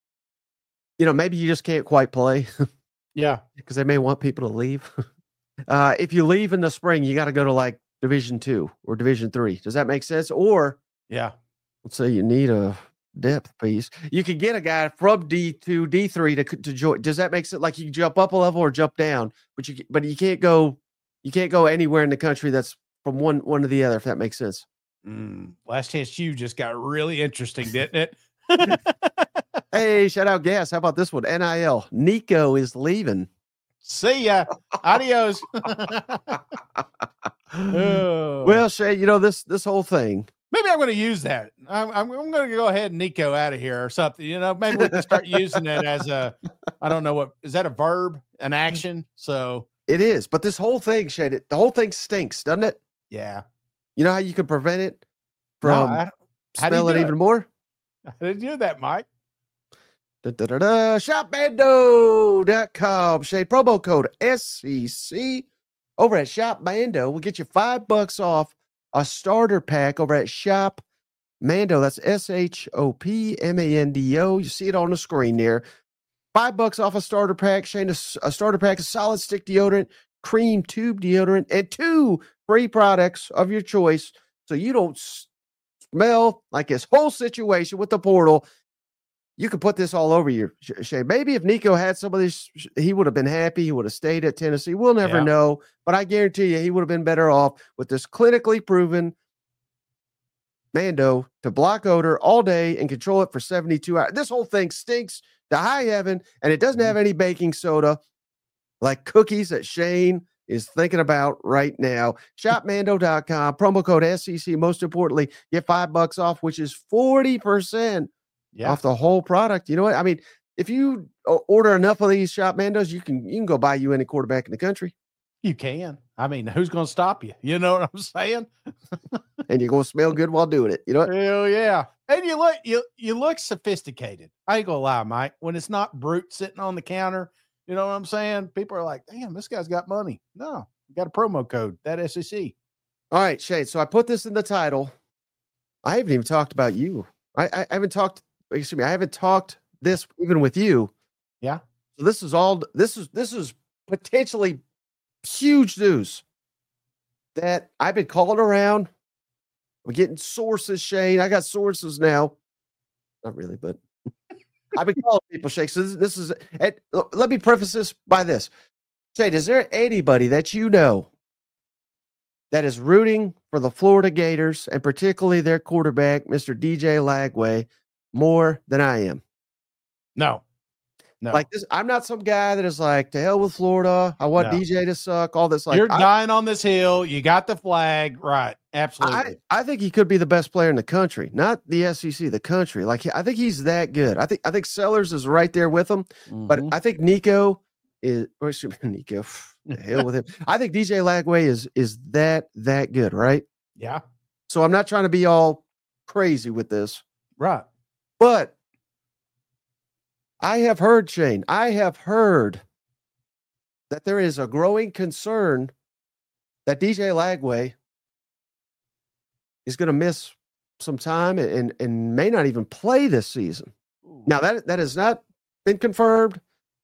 you know, maybe you just can't quite play. Yeah. Because they may want people to leave. uh, if you leave in the spring, you got to go to like Division Two or Division Three. Does that make sense? Or Yeah. let's say you need a depth piece. You could get a guy from D two, D three to to join. Does that make sense? Like you can jump up a level or jump down, but you but you can't go you can't go anywhere in the country that's from one one to the other. If that makes sense. Mm, Last Chance U just got really interesting, didn't it? Hey, shout out gas. How about this one? N I L. Nico is leaving. See ya. Adios. Oh. Well, Shay, you know this this whole thing. Maybe I'm going to use that. I'm, I'm, I'm going to go ahead and Nico out of here or something. You know, maybe we can start using it as a, I don't know what, is that a verb, an action? So It is, but this whole thing, Shay, the whole thing stinks, doesn't it? yeah. You know how you can prevent it No, from I don't- how do you smelling do even it? more? I didn't do that, Mike. Da, da, da, da. shop bando dot com. Shay, promo code S C C over at Shop Mando will get you five bucks off a starter pack over at Shop Mando. That's S H O P M A N D O. You see it on the screen there. Five bucks off a starter pack. Shane, a, a starter pack of solid stick deodorant, cream tube deodorant, and two free products of your choice so you don't smell like this whole situation with the portal. You could put this all over you, Shay. Maybe if Nico had some of this, he would have been happy. He would have stayed at Tennessee. We'll never Yeah. know, but I guarantee you he would have been better off with this clinically proven Mando to block odor all day and control it for seventy-two hours. This whole thing stinks to high heaven, and it doesn't have any baking soda like cookies that Shane is thinking about right now. shop mando dot com, promo code S C C. Most importantly, get five bucks off, which is forty percent Yeah. off the whole product. You know what? I mean, if you o- order enough of these Shop Mandos, you can you can go buy you any quarterback in the country, You can. I mean, who's going to stop you? You know what I'm saying? and you're going to smell good while doing it. You know what? Hell yeah. And you look, you, you look sophisticated. I ain't gonna lie, Mike. When it's not brute sitting on the counter, You know what I'm saying? People are like, damn, this guy's got money. No, we got a promo code, that S E C. All right, Shane. So I put this in the title. I haven't even talked about you. I, I, I haven't talked, excuse me, I haven't talked this even with you. Yeah. So this is all, this is, this is potentially huge news that I've been calling around. We're getting sources, Shane. I got sources now. Not really, but I've been calling people, Shane. So this, this is, and let me preface this by this. Shane, is there anybody that you know that is rooting for the Florida Gators and particularly their quarterback, Mister D J Lagway, more than I am? No. No. Like this, I'm not some guy that is like, to hell with Florida. I want No. D J to suck. All this, like, you're I, dying on this hill. You got the flag, right? Absolutely. I, I think he could be the best player in the country, not the S E C, the country. Like, I think he's that good. I think I think Sellers is right there with him, Mhm. but I think Nico is. Or excuse me, Nico, the hell with him. I think D J Lagway is is that that good, right? Yeah. So I'm not trying to be all crazy with this, Right. but I have heard, Shane, I have heard that there is a growing concern that D J Lagway is going to miss some time and, and may not even play this season. Now, that that has not been confirmed,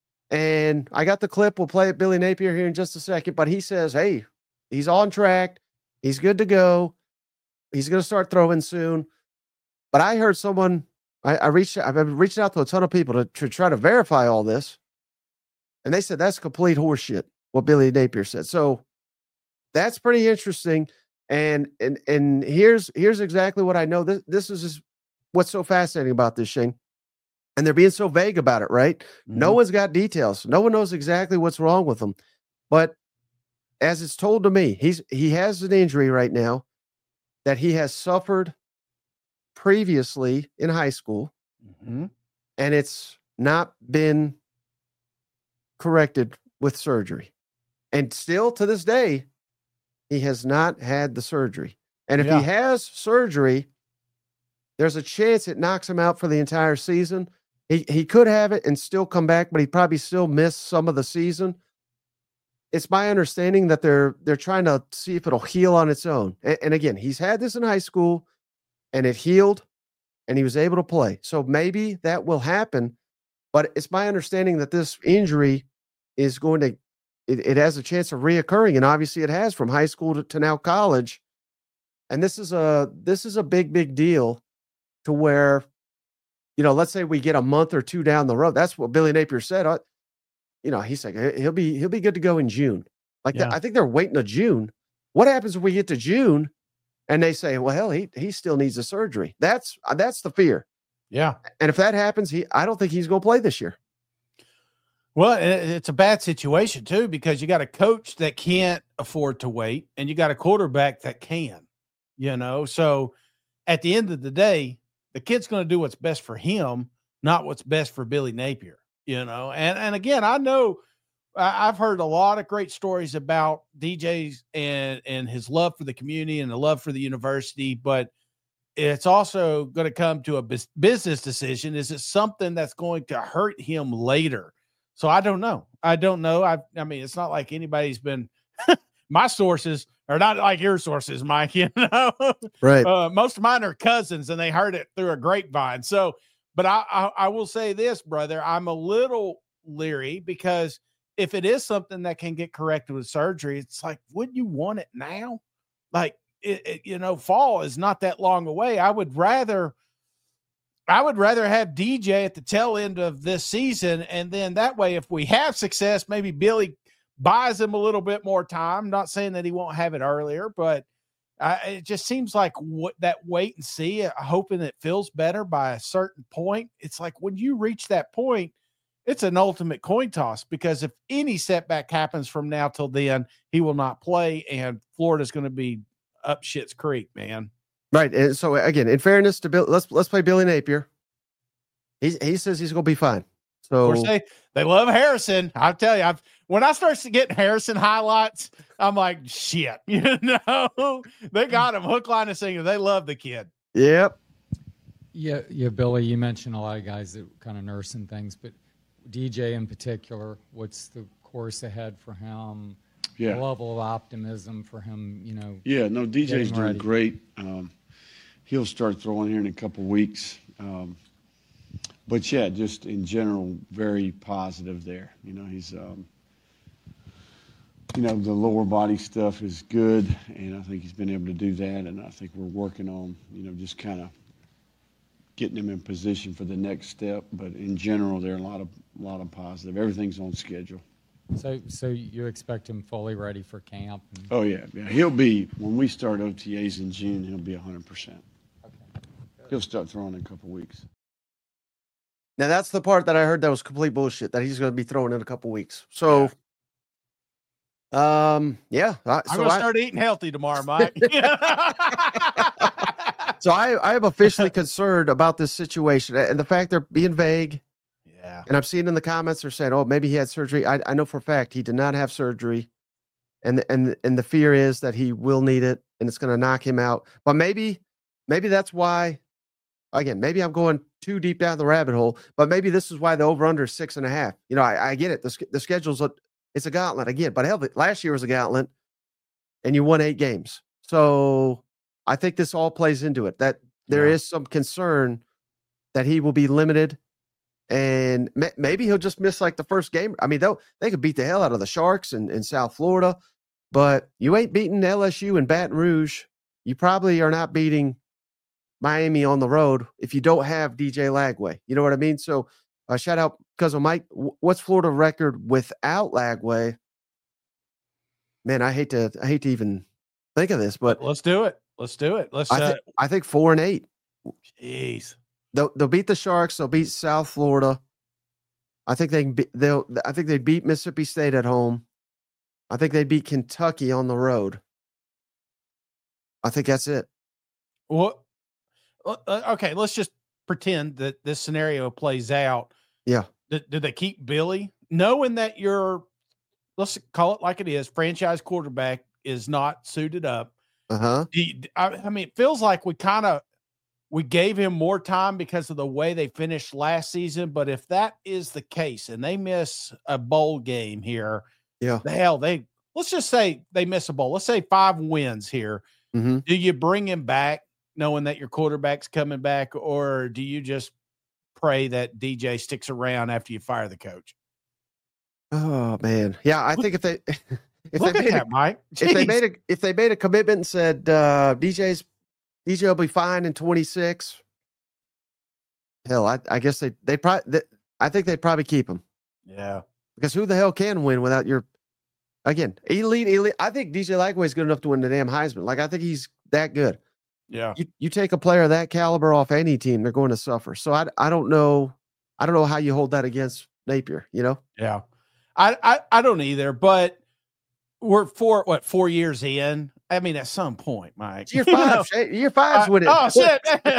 and I got the clip. We'll play it, Billy Napier, here in just a second, but he says, hey, he's on track. He's good to go. He's going to start throwing soon. But I heard someone, I, I reached, I've been reaching out to a ton of people to, to try to verify all this, and they said that's complete horseshit, what Billy Napier said. So that's pretty interesting. And and and here's here's exactly what I know. This this is just what's so fascinating about this, Shane. And they're being so vague about it, right? Mm-hmm. No one's got details. No one knows exactly what's wrong with him. But as it's told to me, he's he has an injury right now that he has suffered previously in high school, mm-hmm. and it's not been corrected with surgery. And still to this day, he has not had the surgery. And if yeah. he has surgery, there's a chance it knocks him out for the entire season. He he could have it and still come back, but he'd probably still miss some of the season. It's my understanding that they're they're trying to see if it'll heal on its own. And, and again, he's had this in high school, and it healed, and he was able to play. So maybe that will happen, but it's my understanding that this injury is going to It, it has a chance of reoccurring, and obviously it has from high school to, to now college. And this is a this is a big, big deal to where, you know, let's say we get a month or two down the road. That's what Billy Napier said. Uh, you know, he's like, he'll be he'll be good to go in June. Like yeah. that, I think they're waiting to June. What happens if we get to June and they say, well, hell, he he still needs a surgery? That's that's the fear. Yeah. And if that happens, he I don't think he's going to play this year. Well, it's a bad situation too, because you got a coach that can't afford to wait and you got a quarterback that can, you know? So at the end of the day, the kid's going to do what's best for him, not what's best for Billy Napier, you know? And, and again, I know I've heard a lot of great stories about D J's and, and his love for the community and the love for the university, but it's also going to come to a business decision. Is it something that's going to hurt him later? So I don't know. I don't know. I I mean, it's not like anybody's been my sources are not like your sources, Mike, you know, right. Uh, most of mine are cousins and they heard it through a grapevine. So, but I, I, I will say this, brother, I'm a little leery because if it is something that can get corrected with surgery, it's like, wouldn't you want it now? Like, it, it, you know, fall is not that long away. I would rather I would rather have D J at the tail end of this season. And then that way, if we have success, maybe Billy buys him a little bit more time. Not saying that he won't have it earlier, but uh, it just seems like what that wait and see, uh, hoping it feels better by a certain point. It's like when you reach that point, it's an ultimate coin toss, because if any setback happens from now till then, he will not play, and Florida's going to be up shit's creek, man. Right. And so again, in fairness to Bill, let's let's play Billy Napier. He he says he's going to be fine. So of course they, they love Harrison. I'll tell you, I've when I start getting Harrison highlights, I'm like, shit, you know, they got him hook, line, and sinker. They love the kid. Yep. Yeah, yeah, Billy, you mentioned a lot of guys that kind of nursing things, but D J in particular, what's the course ahead for him? Yeah. The level of optimism for him, you know. Yeah, no, D J's getting doing ready. great. Um, he'll start throwing here in a couple weeks. Um, but yeah, just in general, very positive there. You know, he's, um, you know, the lower body stuff is good, and I think he's been able to do that. And I think we're working on, you know, just kind of getting him in position for the next step. But in general, there are a lot of, a lot of positive. Everything's on schedule. So, so you expect him fully ready for camp? And, Oh yeah, yeah. He'll be when we start O T As in June. He'll be one hundred percent. okay. He'll start throwing in a couple weeks. Now that's the part that I heard that was complete bullshit. That he's going to be throwing in a couple weeks. So, yeah. um, yeah. I, I'm so gonna I, start eating healthy tomorrow, Mike. so I, I am officially concerned about this situation and the fact they're being vague. Yeah. And I'm seeing in the comments they're saying, "Oh, maybe he had surgery." I, I know for a fact he did not have surgery, and the, and and the fear is that he will need it, and it's going to knock him out. But maybe, maybe that's why. Again, maybe I'm going too deep down the rabbit hole. But maybe this is why the over under is six and a half. You know, I, I get it. The sch- the schedule's a, it's a gauntlet again. But hell, last year was a gauntlet, and you won eight games. So I think this all plays into it. That there Yeah. is some concern that he will be limited. And may, maybe he'll just miss like the first game. I mean, they they could beat the hell out of the Sharks in, in South Florida, but you ain't beating L S U in Baton Rouge. You probably are not beating Miami on the road if you don't have D J Lagway. You know what I mean? So uh, shout out because of Mike. What's Florida record without Lagway? Man, I hate to I hate to even think of this, but Let's do it. Let's do it. Let's. I, Uh, th- I think four and eight. jeez. They'll, they'll beat the Sharks. They'll beat South Florida. I think they can be, they'll. I think they beat Mississippi State at home. I think they beat Kentucky on the road. I think that's it. What? Uh, okay, let's just pretend that this scenario plays out. Yeah. Did, did they keep Billy, knowing that your, let's call it like it is, franchise quarterback is not suited up? Uh huh. Do you- I, I mean, it feels like we kind of we gave him more time because of the way they finished last season. But if that is the case, and they miss a bowl game here, Yeah. the hell they let's just say they miss a bowl. Let's say five wins here. Mm-hmm. Do you bring him back knowing that your quarterback's coming back, or do you just pray that D J sticks around after you fire the coach? Oh man, yeah. I think if they if Look they at made that, a, Mike. if they Jeez. made a if they made a commitment and said uh, D J's D J will be fine in twenty-six. Hell, I, I guess they they probably they, I think they'd probably keep him Yeah. because who the hell can win without your again elite elite? I think D J Lagway is good enough to win the damn Heisman. Like I think he's that good. Yeah. You you take a player of that caliber off any team, they're going to suffer. So I I don't know I don't know how you hold that against Napier. You know. Yeah. I, I, I don't either, but we're four, what, four years in? I mean, at some point, Mike. Year you five, know, Shay, year five's uh, when it. oh, shit.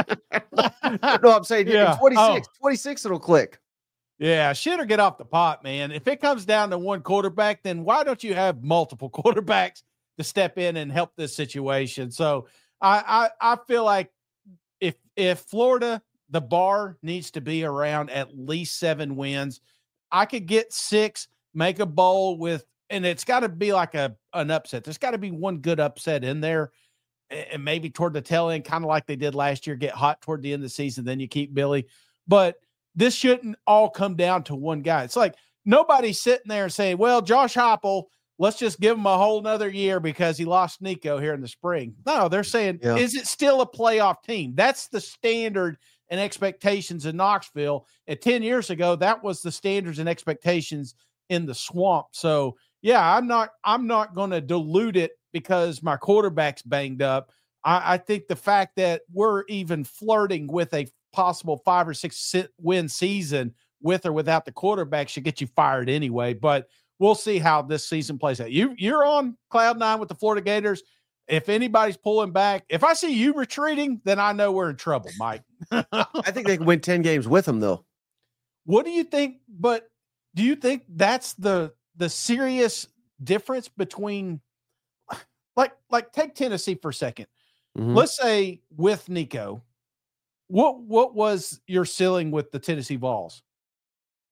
No, I'm saying Yeah. in twenty-six, Oh. twenty-six it'll click. Yeah, shit or get off the pot, man. If it comes down to one quarterback, then why don't you have multiple quarterbacks to step in and help this situation? So I, I, I feel like if if Florida, the bar needs to be around at least seven wins. I could get six, make a bowl with, and it's got to be like a an upset. There's got to be one good upset in there, and maybe toward the tail end, kind of like they did last year, get hot toward the end of the season, then you keep Billy. But this shouldn't all come down to one guy. It's like nobody's sitting there saying, well, Josh Heupel, let's just give him a whole nother year because he lost Nico here in the spring. No, they're saying, Yeah. is it still a playoff team? That's the standard and expectations in Knoxville. And ten years ago, that was the standards and expectations in the swamp. So yeah, I'm not, I'm not going to dilute it because my quarterback's banged up. I, I think the fact that we're even flirting with a possible five or six win season with or without the quarterback should get you fired anyway. But we'll see how this season plays out. You, you're on cloud nine with the Florida Gators. If anybody's pulling back, if I see you retreating, then I know we're in trouble, Mike. I think they can win ten games with him, though. What do you think? But do you think that's the the serious difference between, like, like take Tennessee for a second. Mhm. Let's say with Nico, what what was your ceiling with the Tennessee Vols?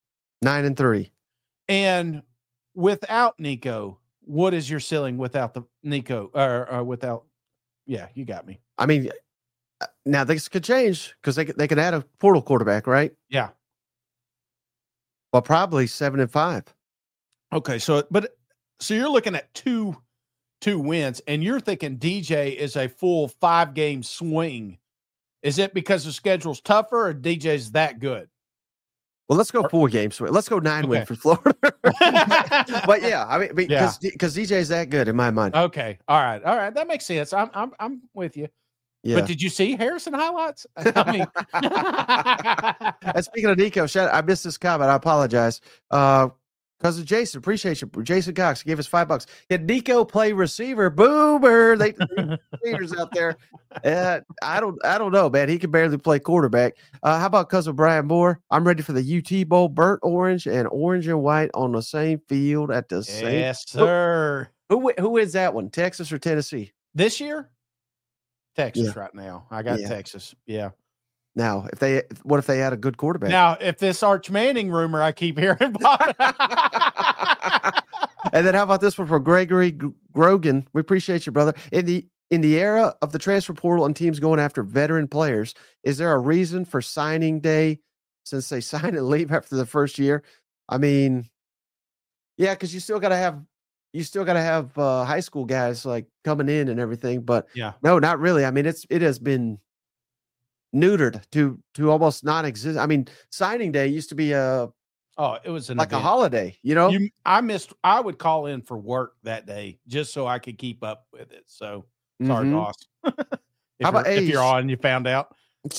Nine and three. And without Nico, what is your ceiling without the Nico or, or without? Yeah, you got me. I mean, now this could change because they they can add a portal quarterback, right? Yeah. Well, probably seven and five. Okay, so but so you're looking at two two wins, and you're thinking D J is a full five game swing. Is it because the schedule's tougher, or D J's that good? Well, let's go four games. Let's go nine Okay. win for Florida. but yeah, I mean, because Yeah. because D J's that good in my mind. Okay, all right, all right, that makes sense. I'm I'm I'm with you. Yeah. But did you see Harrison highlights? I mean, And speaking of Nico, shout, I missed this comment. I apologize. Uh, Cousin Jason, appreciate you. Jason Cox gave us five bucks. Can Nico play receiver? Boomer. They receivers out there. Uh, I don't I don't know, man. He can barely play quarterback. Uh, how about Cousin Brian Moore? I'm ready for the U T Bowl, burnt orange and orange and white on the same field at the same. yes, sir. Who who, who wins that one? Texas or Tennessee? This year, Texas Yeah. right now. I got Yeah. Texas. Yeah. Now, if they what if they had a good quarterback? Now, if this Arch Manning rumor I keep hearing about, And then how about this one for Gregory G- Grogan? We appreciate you, brother. In the in the era of the transfer portal and teams going after veteran players, is there a reason for signing day since they sign and leave after the first year? I mean, yeah, because you still got to have you still got to have uh, high school guys like coming in and everything. But yeah, no, not really. I mean, it's it has been neutered to to almost non-existent. I mean, signing day used to be a oh, it was an like a event. holiday, you know. You, I missed. I would call in for work that day just so I could keep up with it. So sorry, Mhm. boss. if, How about you're, if you're Ace? on, you found out.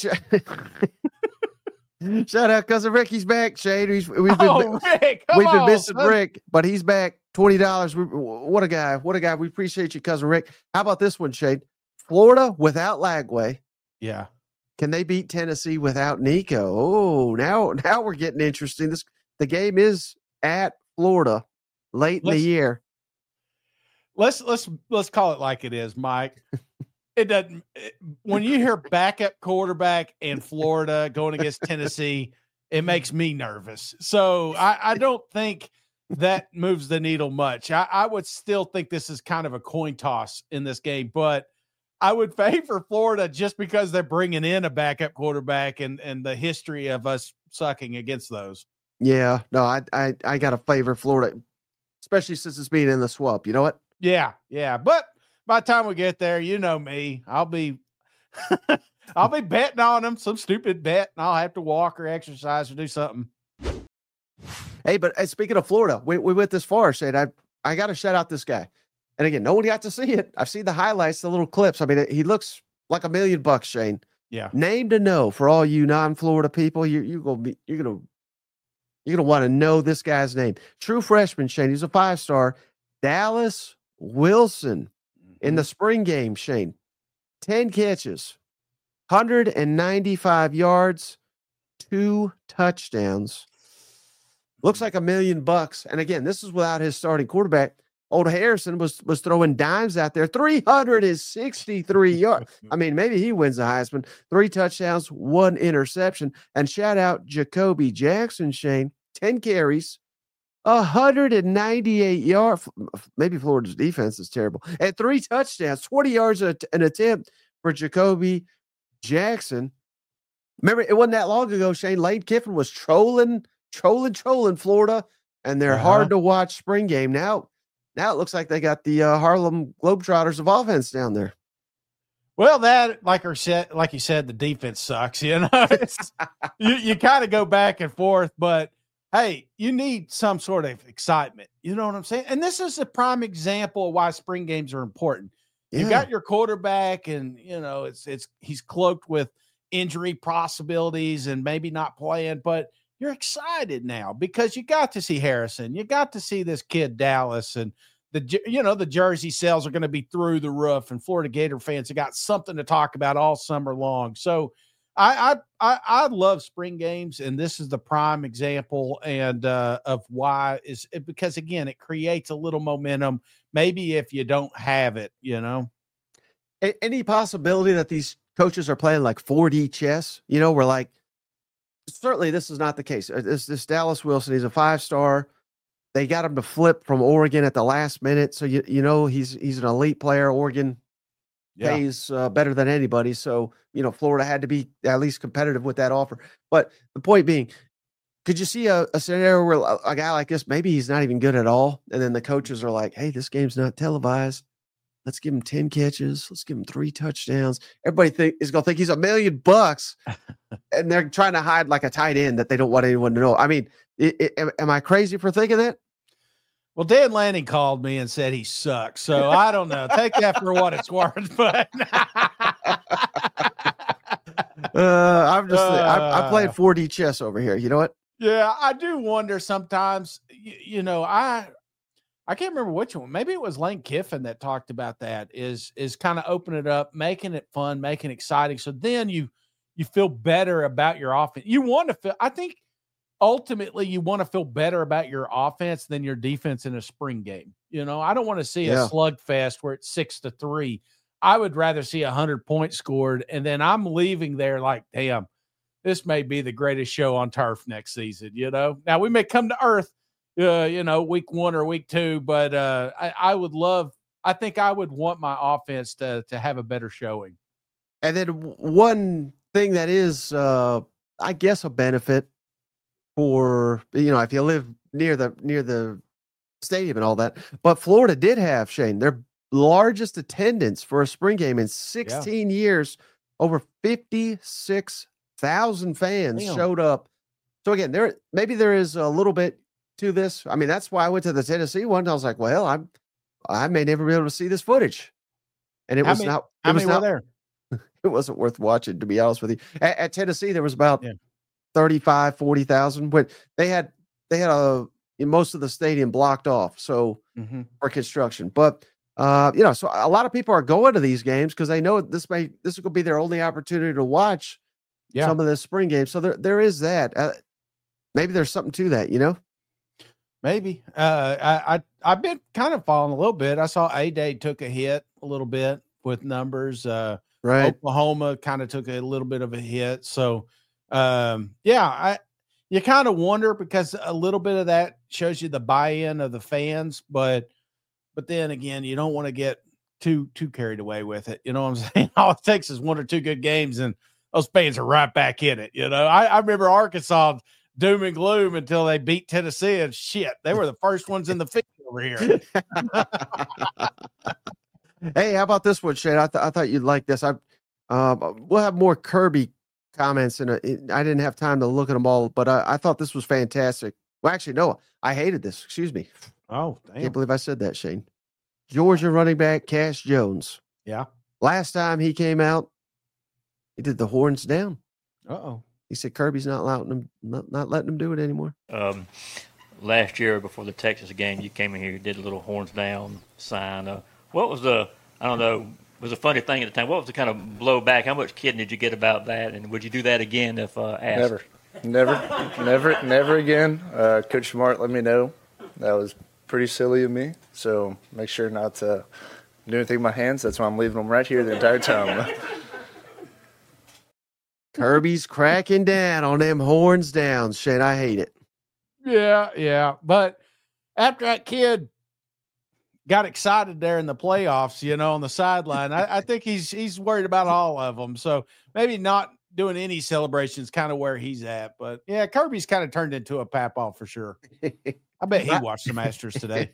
Shout out, cousin Ricky's back. Shane, we've, we've been Oh, Rick, come we've been on, missing son. Rick, but he's back. Twenty dollars. What a guy! What a guy! We appreciate you, cousin Rick. How about this one, Shane? Florida without Lagway. Yeah. Can they beat Tennessee without Nico? Oh, now now we're getting interesting. This the game is at Florida late in Let's- the year. Let's let's let's call it like it is, Mike. It doesn't. It, when you hear backup quarterback in Florida going against Tennessee, it makes me nervous. So I, I don't think that moves the needle much. I, I would still think this is kind of a coin toss in this game, but I would favor Florida just because they're bringing in a backup quarterback and and the history of us sucking against those. Yeah, no, I I I got to favor Florida, especially since it's being in the swamp. You know what? Yeah, yeah. But by the time we get there, you know me, I'll be I'll be betting on them, some stupid bet, and I'll have to walk or exercise or do something. Hey, but uh, speaking of Florida, we, we went this far, Shane. I I got to shout out this guy. And again, no one got to see it. I've seen the highlights, the little clips. I mean, he looks like a million bucks, Shane. Yeah. Name to know for all you non-Florida people. You you gonna be you're gonna you're gonna want to know this guy's name. True freshman, Shane. He's a five star. Dallas Wilson in the spring game, Shane. Ten catches, one hundred ninety-five yards, two touchdowns. Looks like a million bucks. And again, this is without his starting quarterback. Old Harrison was was throwing dimes out there. three hundred sixty-three yards. I mean, maybe he wins the Heisman. Three touchdowns, one interception. And shout out Jacoby Jackson, Shane. ten carries, one hundred ninety-eight yards. Maybe Florida's defense is terrible. And three touchdowns, twenty yards an attempt for Jacoby Jackson. Remember, it wasn't that long ago, Shane. Lane Kiffin was trolling, trolling, trolling Florida, and they're Uh-huh. hard to watch spring game. Now, now it looks like they got the uh, Harlem Globetrotters of offense down there. Well, that like I said, like you said, the defense sucks. You know, It's- you you kind of go back and forth, but hey, you need some sort of excitement. You know what I'm saying? And this is a prime example of why spring games are important. You Yeah. got your quarterback, and you know it's it's he's cloaked with injury possibilities and maybe not playing, but you're excited now because you got to see Harrison, you got to see this kid Dallas, and the jer- you know the jersey sales are going to be through the roof, and Florida Gator fans have got something to talk about all summer long. So I I I, I love spring games, and this is the prime example and uh, of why is it, because again it creates a little momentum. Maybe if you don't have it, you know. A- any possibility that these coaches are playing like four D chess? You know, we're like certainly this is not the case. Uh, This this Dallas Wilson, he's a five star. They got him to flip from Oregon at the last minute, so you you know he's he's an elite player. Oregon Yeah. pays uh, better than anybody, so you know Florida had to be at least competitive with that offer. But the point being, could you see a, a scenario where a, a guy like this, maybe he's not even good at all, and then the coaches are like, "Hey, this game's not televised. Let's give him ten catches. Let's give him three touchdowns." Everybody think is going to think he's a million bucks, and they're trying to hide like a tight end that they don't want anyone to know. I mean, it, it, am, am I crazy for thinking that? Well, Dan Lanning called me and said he sucks. So I don't know. Take that for what it's worth. But Uh, I'm just I, I played Uh. four D chess over here. You know what? yeah, I do wonder sometimes. You, you know, I I can't remember which one. Maybe it was Lane Kiffin that talked about that. Is is kind of open it up, making it fun, making it exciting. So then you you feel better about your offense. You want to feel. I think ultimately you want to feel better about your offense than your defense in a spring game. You know, I don't want to see Yeah. a slugfest where it's six to three. I would rather see a hundred points scored, and then I'm leaving there like, damn, this may be the greatest show on turf next season. You know, now we may come to earth, uh, you know, week one or week two, but uh, I, I would love. I think I would want my offense to to have a better showing. And then w- one thing that is, uh, I guess, a benefit for you know if you live near the near the stadium and all that. But Florida did have, Shane, their largest attendance for a spring game in sixteen years. Over fifty-six thousand fans Damn. showed up. So again, there maybe there is a little bit to this. I mean, that's why I went to the Tennessee one. I was like, well, I'm I may never be able to see this footage, and it How was many- not. How It was many were not. there? It wasn't worth watching, to be honest with you. At, at Tennessee, there was about Yeah. thirty-five, forty thousand. But they had they had a most of the stadium blocked off, so Mhm. for construction. But uh, you know, so a lot of people are going to these games because they know this may this is going to be their only opportunity to watch Yeah. some of the spring games. So there there is that. Uh, maybe there's something to that, you know. Maybe. Uh, I, I I've been kind of following a little bit. I saw A Day took a hit a little bit with numbers. Uh, Right. Oklahoma kind of took a little bit of a hit. So, um, yeah, I you kind of wonder because a little bit of that shows you the buy-in of the fans, but but then again, you don't want to get too too carried away with it. You know what I'm saying? All it takes is one or two good games, and those fans are right back in it. You know, I, I remember Arkansas doom and gloom until they beat Tennessee, and shit, they were the first ones in the field over here. Hey, how about this one, Shane? I, th- I thought you'd like this. I, um, we'll have more Kirby comments, and I didn't have time to look at them all, but I, I thought this was fantastic. Well, actually, no, I hated this. Excuse me. Oh, Can't believe I said that, Shane. Georgia running back Cash Jones. Yeah. Last time he came out, he did the horns down. Uh-oh. He said Kirby's not letting him, not, not letting him do it anymore. Um, last year before the Texas game, you came in here, you did a little horns down sign. Uh, what was the, I don't know, was a funny thing at the time. What was the kind of blowback? How much kidding did you get about that? And would you do that again if uh, asked? Never, never, never, never again. Uh, Coach Smart let me know that was pretty silly of me. So make sure not to do anything with my hands. That's why I'm leaving them right here the entire time. Kirby's cracking down on them horns down. Shane, I hate it. Yeah, yeah. But after that kid got excited there in the playoffs, you know, on the sideline, I, I think he's he's worried about all of them. So maybe not doing any celebrations, kind of where he's at. But yeah, Kirby's kind of turned into a papaw for sure. I bet he watched the Masters today.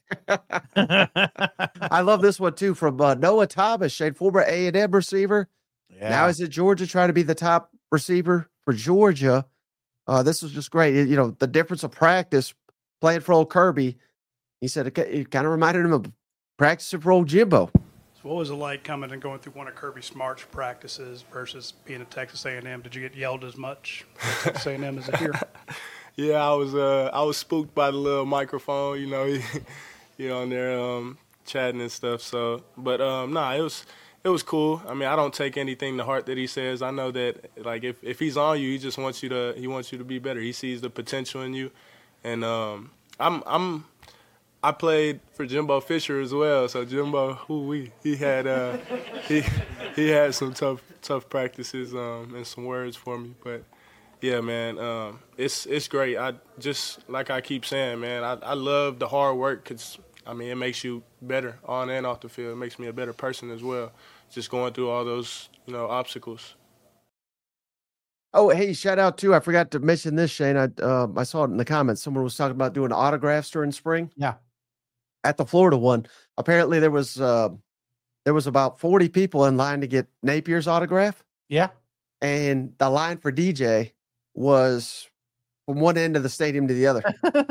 I love this one too from uh, Noah Thomas, Shane, former A and M receiver. Yeah. Now he's at Georgia trying to be the top receiver for Georgia. Uh, this was just great. You know, the difference of practice playing for old Kirby. He said it, it kind of reminded him of practicing for old Jimbo. So what was it like coming and going through one of Kirby Smart's practices versus being at Texas A and M? Did you get yelled as much at Texas A and M as it here? Yeah, I was uh I was spooked by the little microphone, you know, he, you know, on there um chatting and stuff. So, but um nah, it was it was cool. I mean, I don't take anything to heart that he says. I know that like if, if he's on you, he just wants you to he wants you to be better. He sees the potential in you, and um I'm I'm I played for Jimbo Fisher as well. So Jimbo, who we he had uh he he had some tough tough practices um and some words for me, but. Yeah, man. Um, it's it's great. I just like I keep saying, man. I, I love the hard work because I mean it makes you better on and off the field. It makes me a better person as well. Just going through all those you know obstacles. Oh, hey, shout out too. I forgot to mention this, Shane. I uh, I saw it in the comments. Someone was talking about doing autographs during spring. Yeah. At the Florida one, apparently there was uh, there was about forty people in line to get Napier's autograph. Yeah. And the line for D J was from one end of the stadium to the other.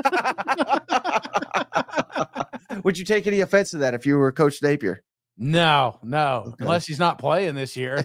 Would you take any offense to that if you were Coach Napier? No, no, Okay. unless he's not playing this year.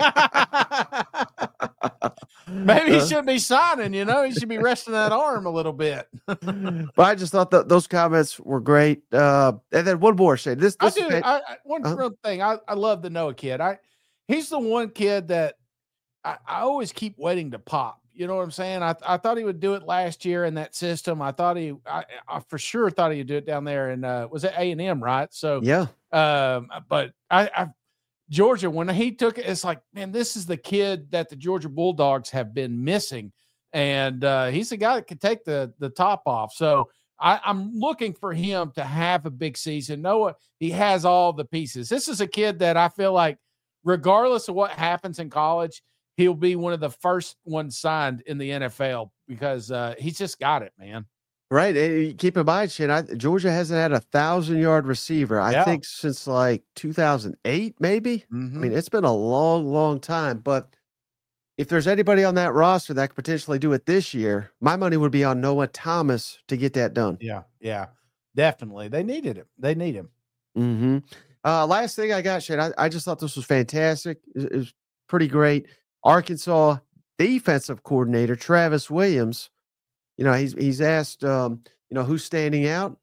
Maybe he Uh, shouldn't be signing, you know, he should be resting that arm a little bit. But I just thought that those comments were great. Uh, and then one more, Shane. This, I this do. is fan- I, I, one Uh-huh. real thing. I, I love the Noah kid. I he's the one kid that I, I always keep waiting to pop. You know what I'm saying? I I thought he would do it last year in that system. I thought he, I, I for sure thought he'd do it down there. And uh, was it A and M, right? So yeah. Um, but I, I Georgia, when he took it, it's like, man, this is the kid that the Georgia Bulldogs have been missing, and uh, he's the guy that can take the the top off. So I, I'm looking for him to have a big season. Noah, he has all the pieces. This is a kid that I feel like, regardless of what happens in college, he'll be one of the first ones signed in the N F L because uh, he's just got it, man. Right. And keep in mind, Shane, I, Georgia hasn't had a thousand yard receiver, I Yeah. think, since like two thousand eight, maybe. I mean, it's been a long, long time. But if there's anybody on that roster that could potentially do it this year, my money would be on Noah Thomas to get that done. Yeah, yeah, definitely. They needed him. They need him. Mm-hmm. Uh, last thing I got, Shane, I, I just thought this was fantastic. It, it was pretty great. Arkansas defensive coordinator Travis Williams, you know, he's he's asked, um, you know, who's standing out.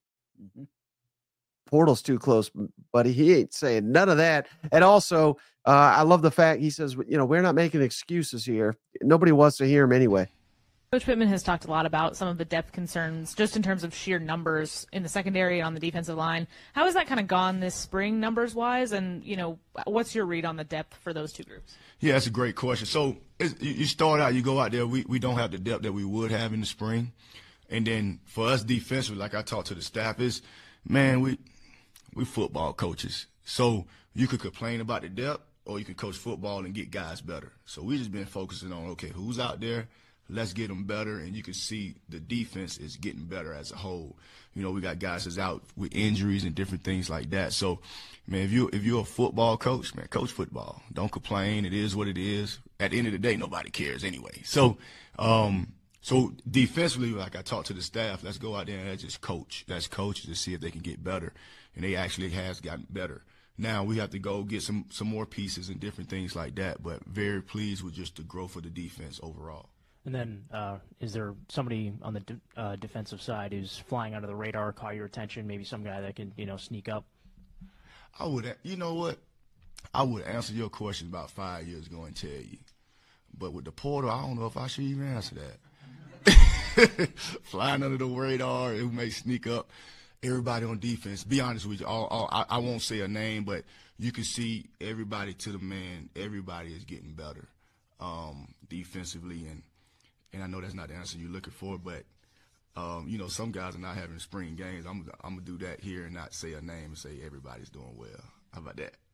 Portal's too close, buddy. He ain't saying none of that. And also, uh, I love the fact he says, you know, we're not making excuses here. Nobody wants to hear him anyway. Coach Pittman has talked a lot about some of the depth concerns just in terms of sheer numbers in the secondary and on the defensive line. How has that kind of gone this spring numbers wise? And, you know, what's your read on the depth for those two groups? Yeah, that's a great question. So it's, you you start out, you go out there, we, we don't have the depth that we would have in the spring. And then for us defensively, like I talked to the staff, is, man, we we football coaches. So you could complain about the depth or you could coach football and get guys better. So we just been focusing on, okay, who's out there? Let's get them better, and you can see the defense is getting better as a whole. You know, we got guys that's out with injuries and different things like that. So, man, if you if you're a football coach, man, coach football. Don't complain. It is what it is. At the end of the day, nobody cares anyway. So, um, so defensively, like I talked to the staff, let's go out there and let's just coach. Let's coach to see if they can get better, and they actually has gotten better. Now we have to go get some some more pieces and different things like that. But very pleased with just the growth of the defense overall. And then, uh, is there somebody on the de- uh, defensive side who's flying under the radar, caught your attention? Maybe some guy that can, you know, sneak up. I would, you know what? I would answer your question about five years ago and tell you, but with the portal, I don't know if I should even answer that. Flying under the radar, who may sneak up. Everybody on defense. Be honest with you, all, all, I, I won't say a name, but you can see everybody to the man. Everybody is getting better um, defensively and. And I know that's not the answer you're looking for, but, um, you know, some guys are not having spring games. I'm, I'm going to do that here and not say a name and say everybody's doing well. How about that?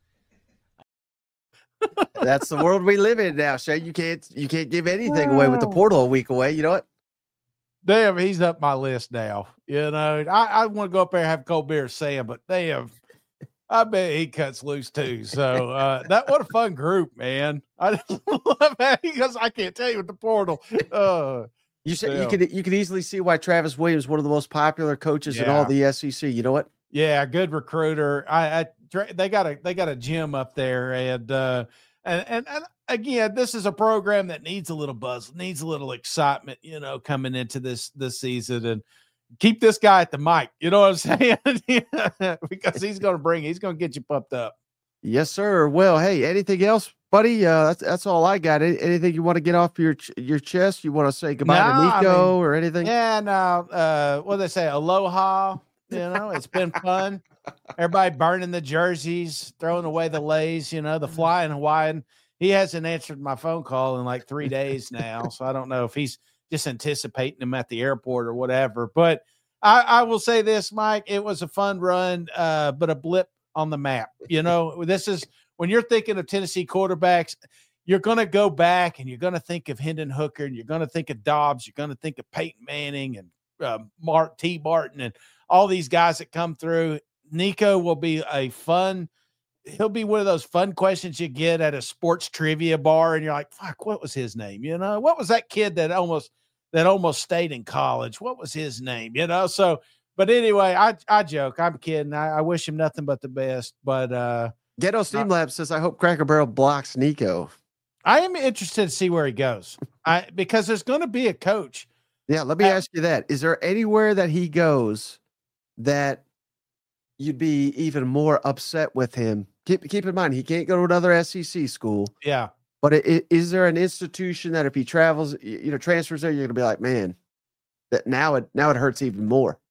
That's the world we live in now, Shane. You can't you can't give anything away with the portal a week away. You know what? Damn, he's up my list now. You know, I, I want to go up there and have a cold beer with Sam, but damn, I bet he cuts loose too. So uh, that what a fun group, man. I just love that because I can't tell you with the portal. Uh, You said yeah. you could you could easily see why Travis Williams, one of the most popular coaches in Yeah. all the S E C. You know what? Yeah, good recruiter. I, I tra- they got a they got a gym up there, and uh, and, and and again, this is a program that needs a little buzz, needs a little excitement, you know, coming into this this season, and keep this guy at the mic. You know what I'm saying? Because he's going to bring, he's going to get you pumped up. Yes, sir. Well, hey, anything else, buddy? Uh, that's that's all I got. Any, anything you want to get off your ch- your chest? You want to say goodbye No, to I Nico mean, or anything? Yeah, no. Uh, what do they say? Aloha. You know, it's been fun. Everybody burning the jerseys, throwing away the lays. You know, the flying Hawaiian. he hasn't answered my phone call in like three days now. So I don't know if he's just anticipating him at the airport or whatever. But I, I will say this, Mike, it was a fun run, uh, but a blip on the map. You know, this is when you're thinking of Tennessee quarterbacks, you're going to go back and you're going to think of Hendon Hooker and you're going to think of Dobbs. You're going to think of Peyton Manning and uh, Mark T. Barton and all these guys that come through. Nico will be a fun, he'll be one of those fun questions you get at a sports trivia bar. And you're like, fuck, what was his name? You know, what was that kid that almost, that almost stayed in college? What was his name? You know? So, but anyway, I, I joke, I'm kidding. I, I wish him nothing but the best, but, uh, Ghetto Steam Lab says, I hope Cracker Barrel blocks Nico. I am interested to see where he goes. I, because there's going to be a coach. Yeah. Let me uh, ask you that. Is there anywhere that he goes that you'd be even more upset with him? Keep, keep in mind, he can't go to another S E C school. Yeah. But it, is there an institution that if he travels, you know, transfers there, you're going to be like, man, that now it, now it hurts even more?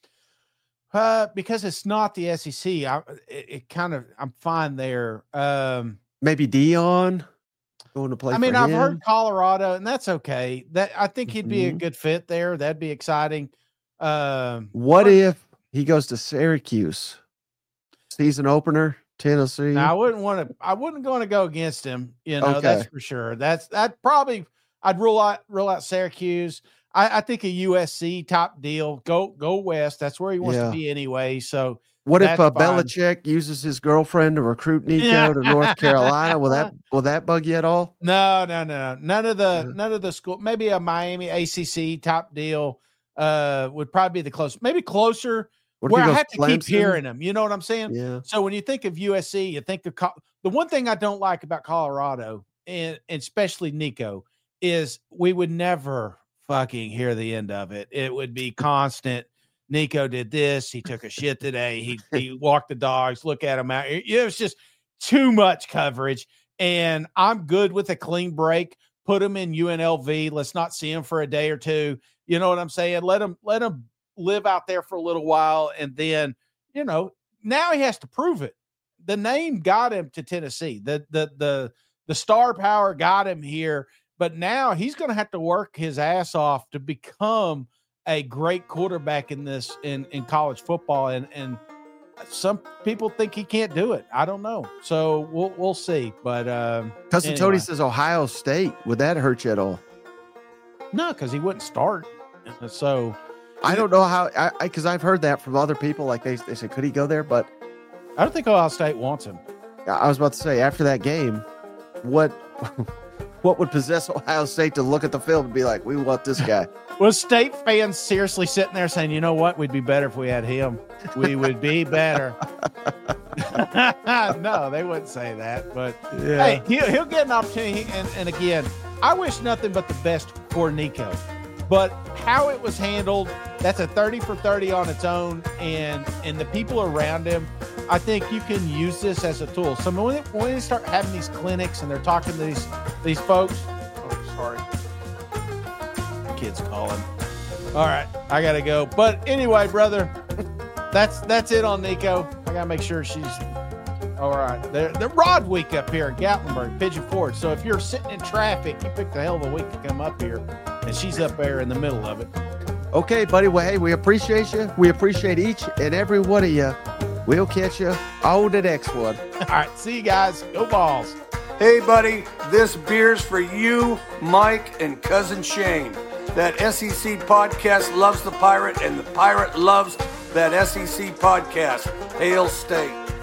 Uh, because it's not the S E C. I, it, it kind of, I'm fine there. Um, Maybe Dion going to play. I mean, for I've him. heard Colorado, and that's okay. That I think he'd be Mm-hmm. a good fit there. That'd be exciting. Um, What if he goes to Syracuse? Season opener, Tennessee. Now, I wouldn't want to. I wouldn't want to go against him. You know, Okay. that's for sure. That's that probably. I'd rule out rule out Syracuse. I, I think a U S C top deal. Go go west. That's where he wants Yeah. to be anyway. So What if that's uh, fine. Belichick uses his girlfriend to recruit Nico to North Carolina? Will that will that bug you at all? No, no, no, none of the none of the school. Maybe a Miami A C C top deal uh, would probably be the close. Maybe closer. What if Where he I goes have to keep Clemson? hearing them. You know what I'm saying? Yeah. So when you think of U S C, you think of Co- the one thing I don't like about Colorado, and, and especially Nico, is we would never fucking hear the end of it. It would be constant. Nico did this. He took a shit today. He he walked the dogs. Look at him out. It, it was just too much coverage. And I'm good with a clean break. Put him in U N L V. Let's not see him for a day or two. You know what I'm saying? Let him let him live out there for a little while, and then you know now he has to prove it. The name got him to Tennessee. The the the the star power got him here, but now he's going to have to work his ass off to become a great quarterback in this in in college football. And and some people think he can't do it. I don't know. So we'll we'll see. But um, Cousin anyway. Tony says Ohio State. Would that hurt you at all? No, because he wouldn't start. So I don't know how. I because I've heard that from other people. Like they they said, could he go there? But I don't think Ohio State wants him. I was about to say after that game, what what would possess Ohio State to look at the film and be like, we want this guy? Was State fans seriously sitting there saying, you know what, we'd be better if we had him. We would be better. No, they wouldn't say that. But Yeah. hey, he'll, he'll get an opportunity. And, and again, I wish nothing but the best for Nico. But how it was handled, that's a thirty for thirty on its own. And and the people around him, I think you can use this as a tool. So when they, when they start having these clinics and they're talking to these these folks, oh, sorry. Kids calling. All right, I gotta go. But anyway, brother, that's that's it on Nico. I gotta make sure she's all right. The the Rod Week up here in Gatlinburg, Pigeon Forge. So if you're sitting in traffic, you picked a hell of a week to come up here, and she's up there in the middle of it. Okay, buddy. Well, hey, we appreciate you. We appreciate each and every one of you. We'll catch you on the next one. All right, see you guys. Go Balls. Hey, buddy, this beer's for you, Mike, and Cousin Shane. That S E C podcast loves the Pirate, and the Pirate loves that S E C podcast. Hail State.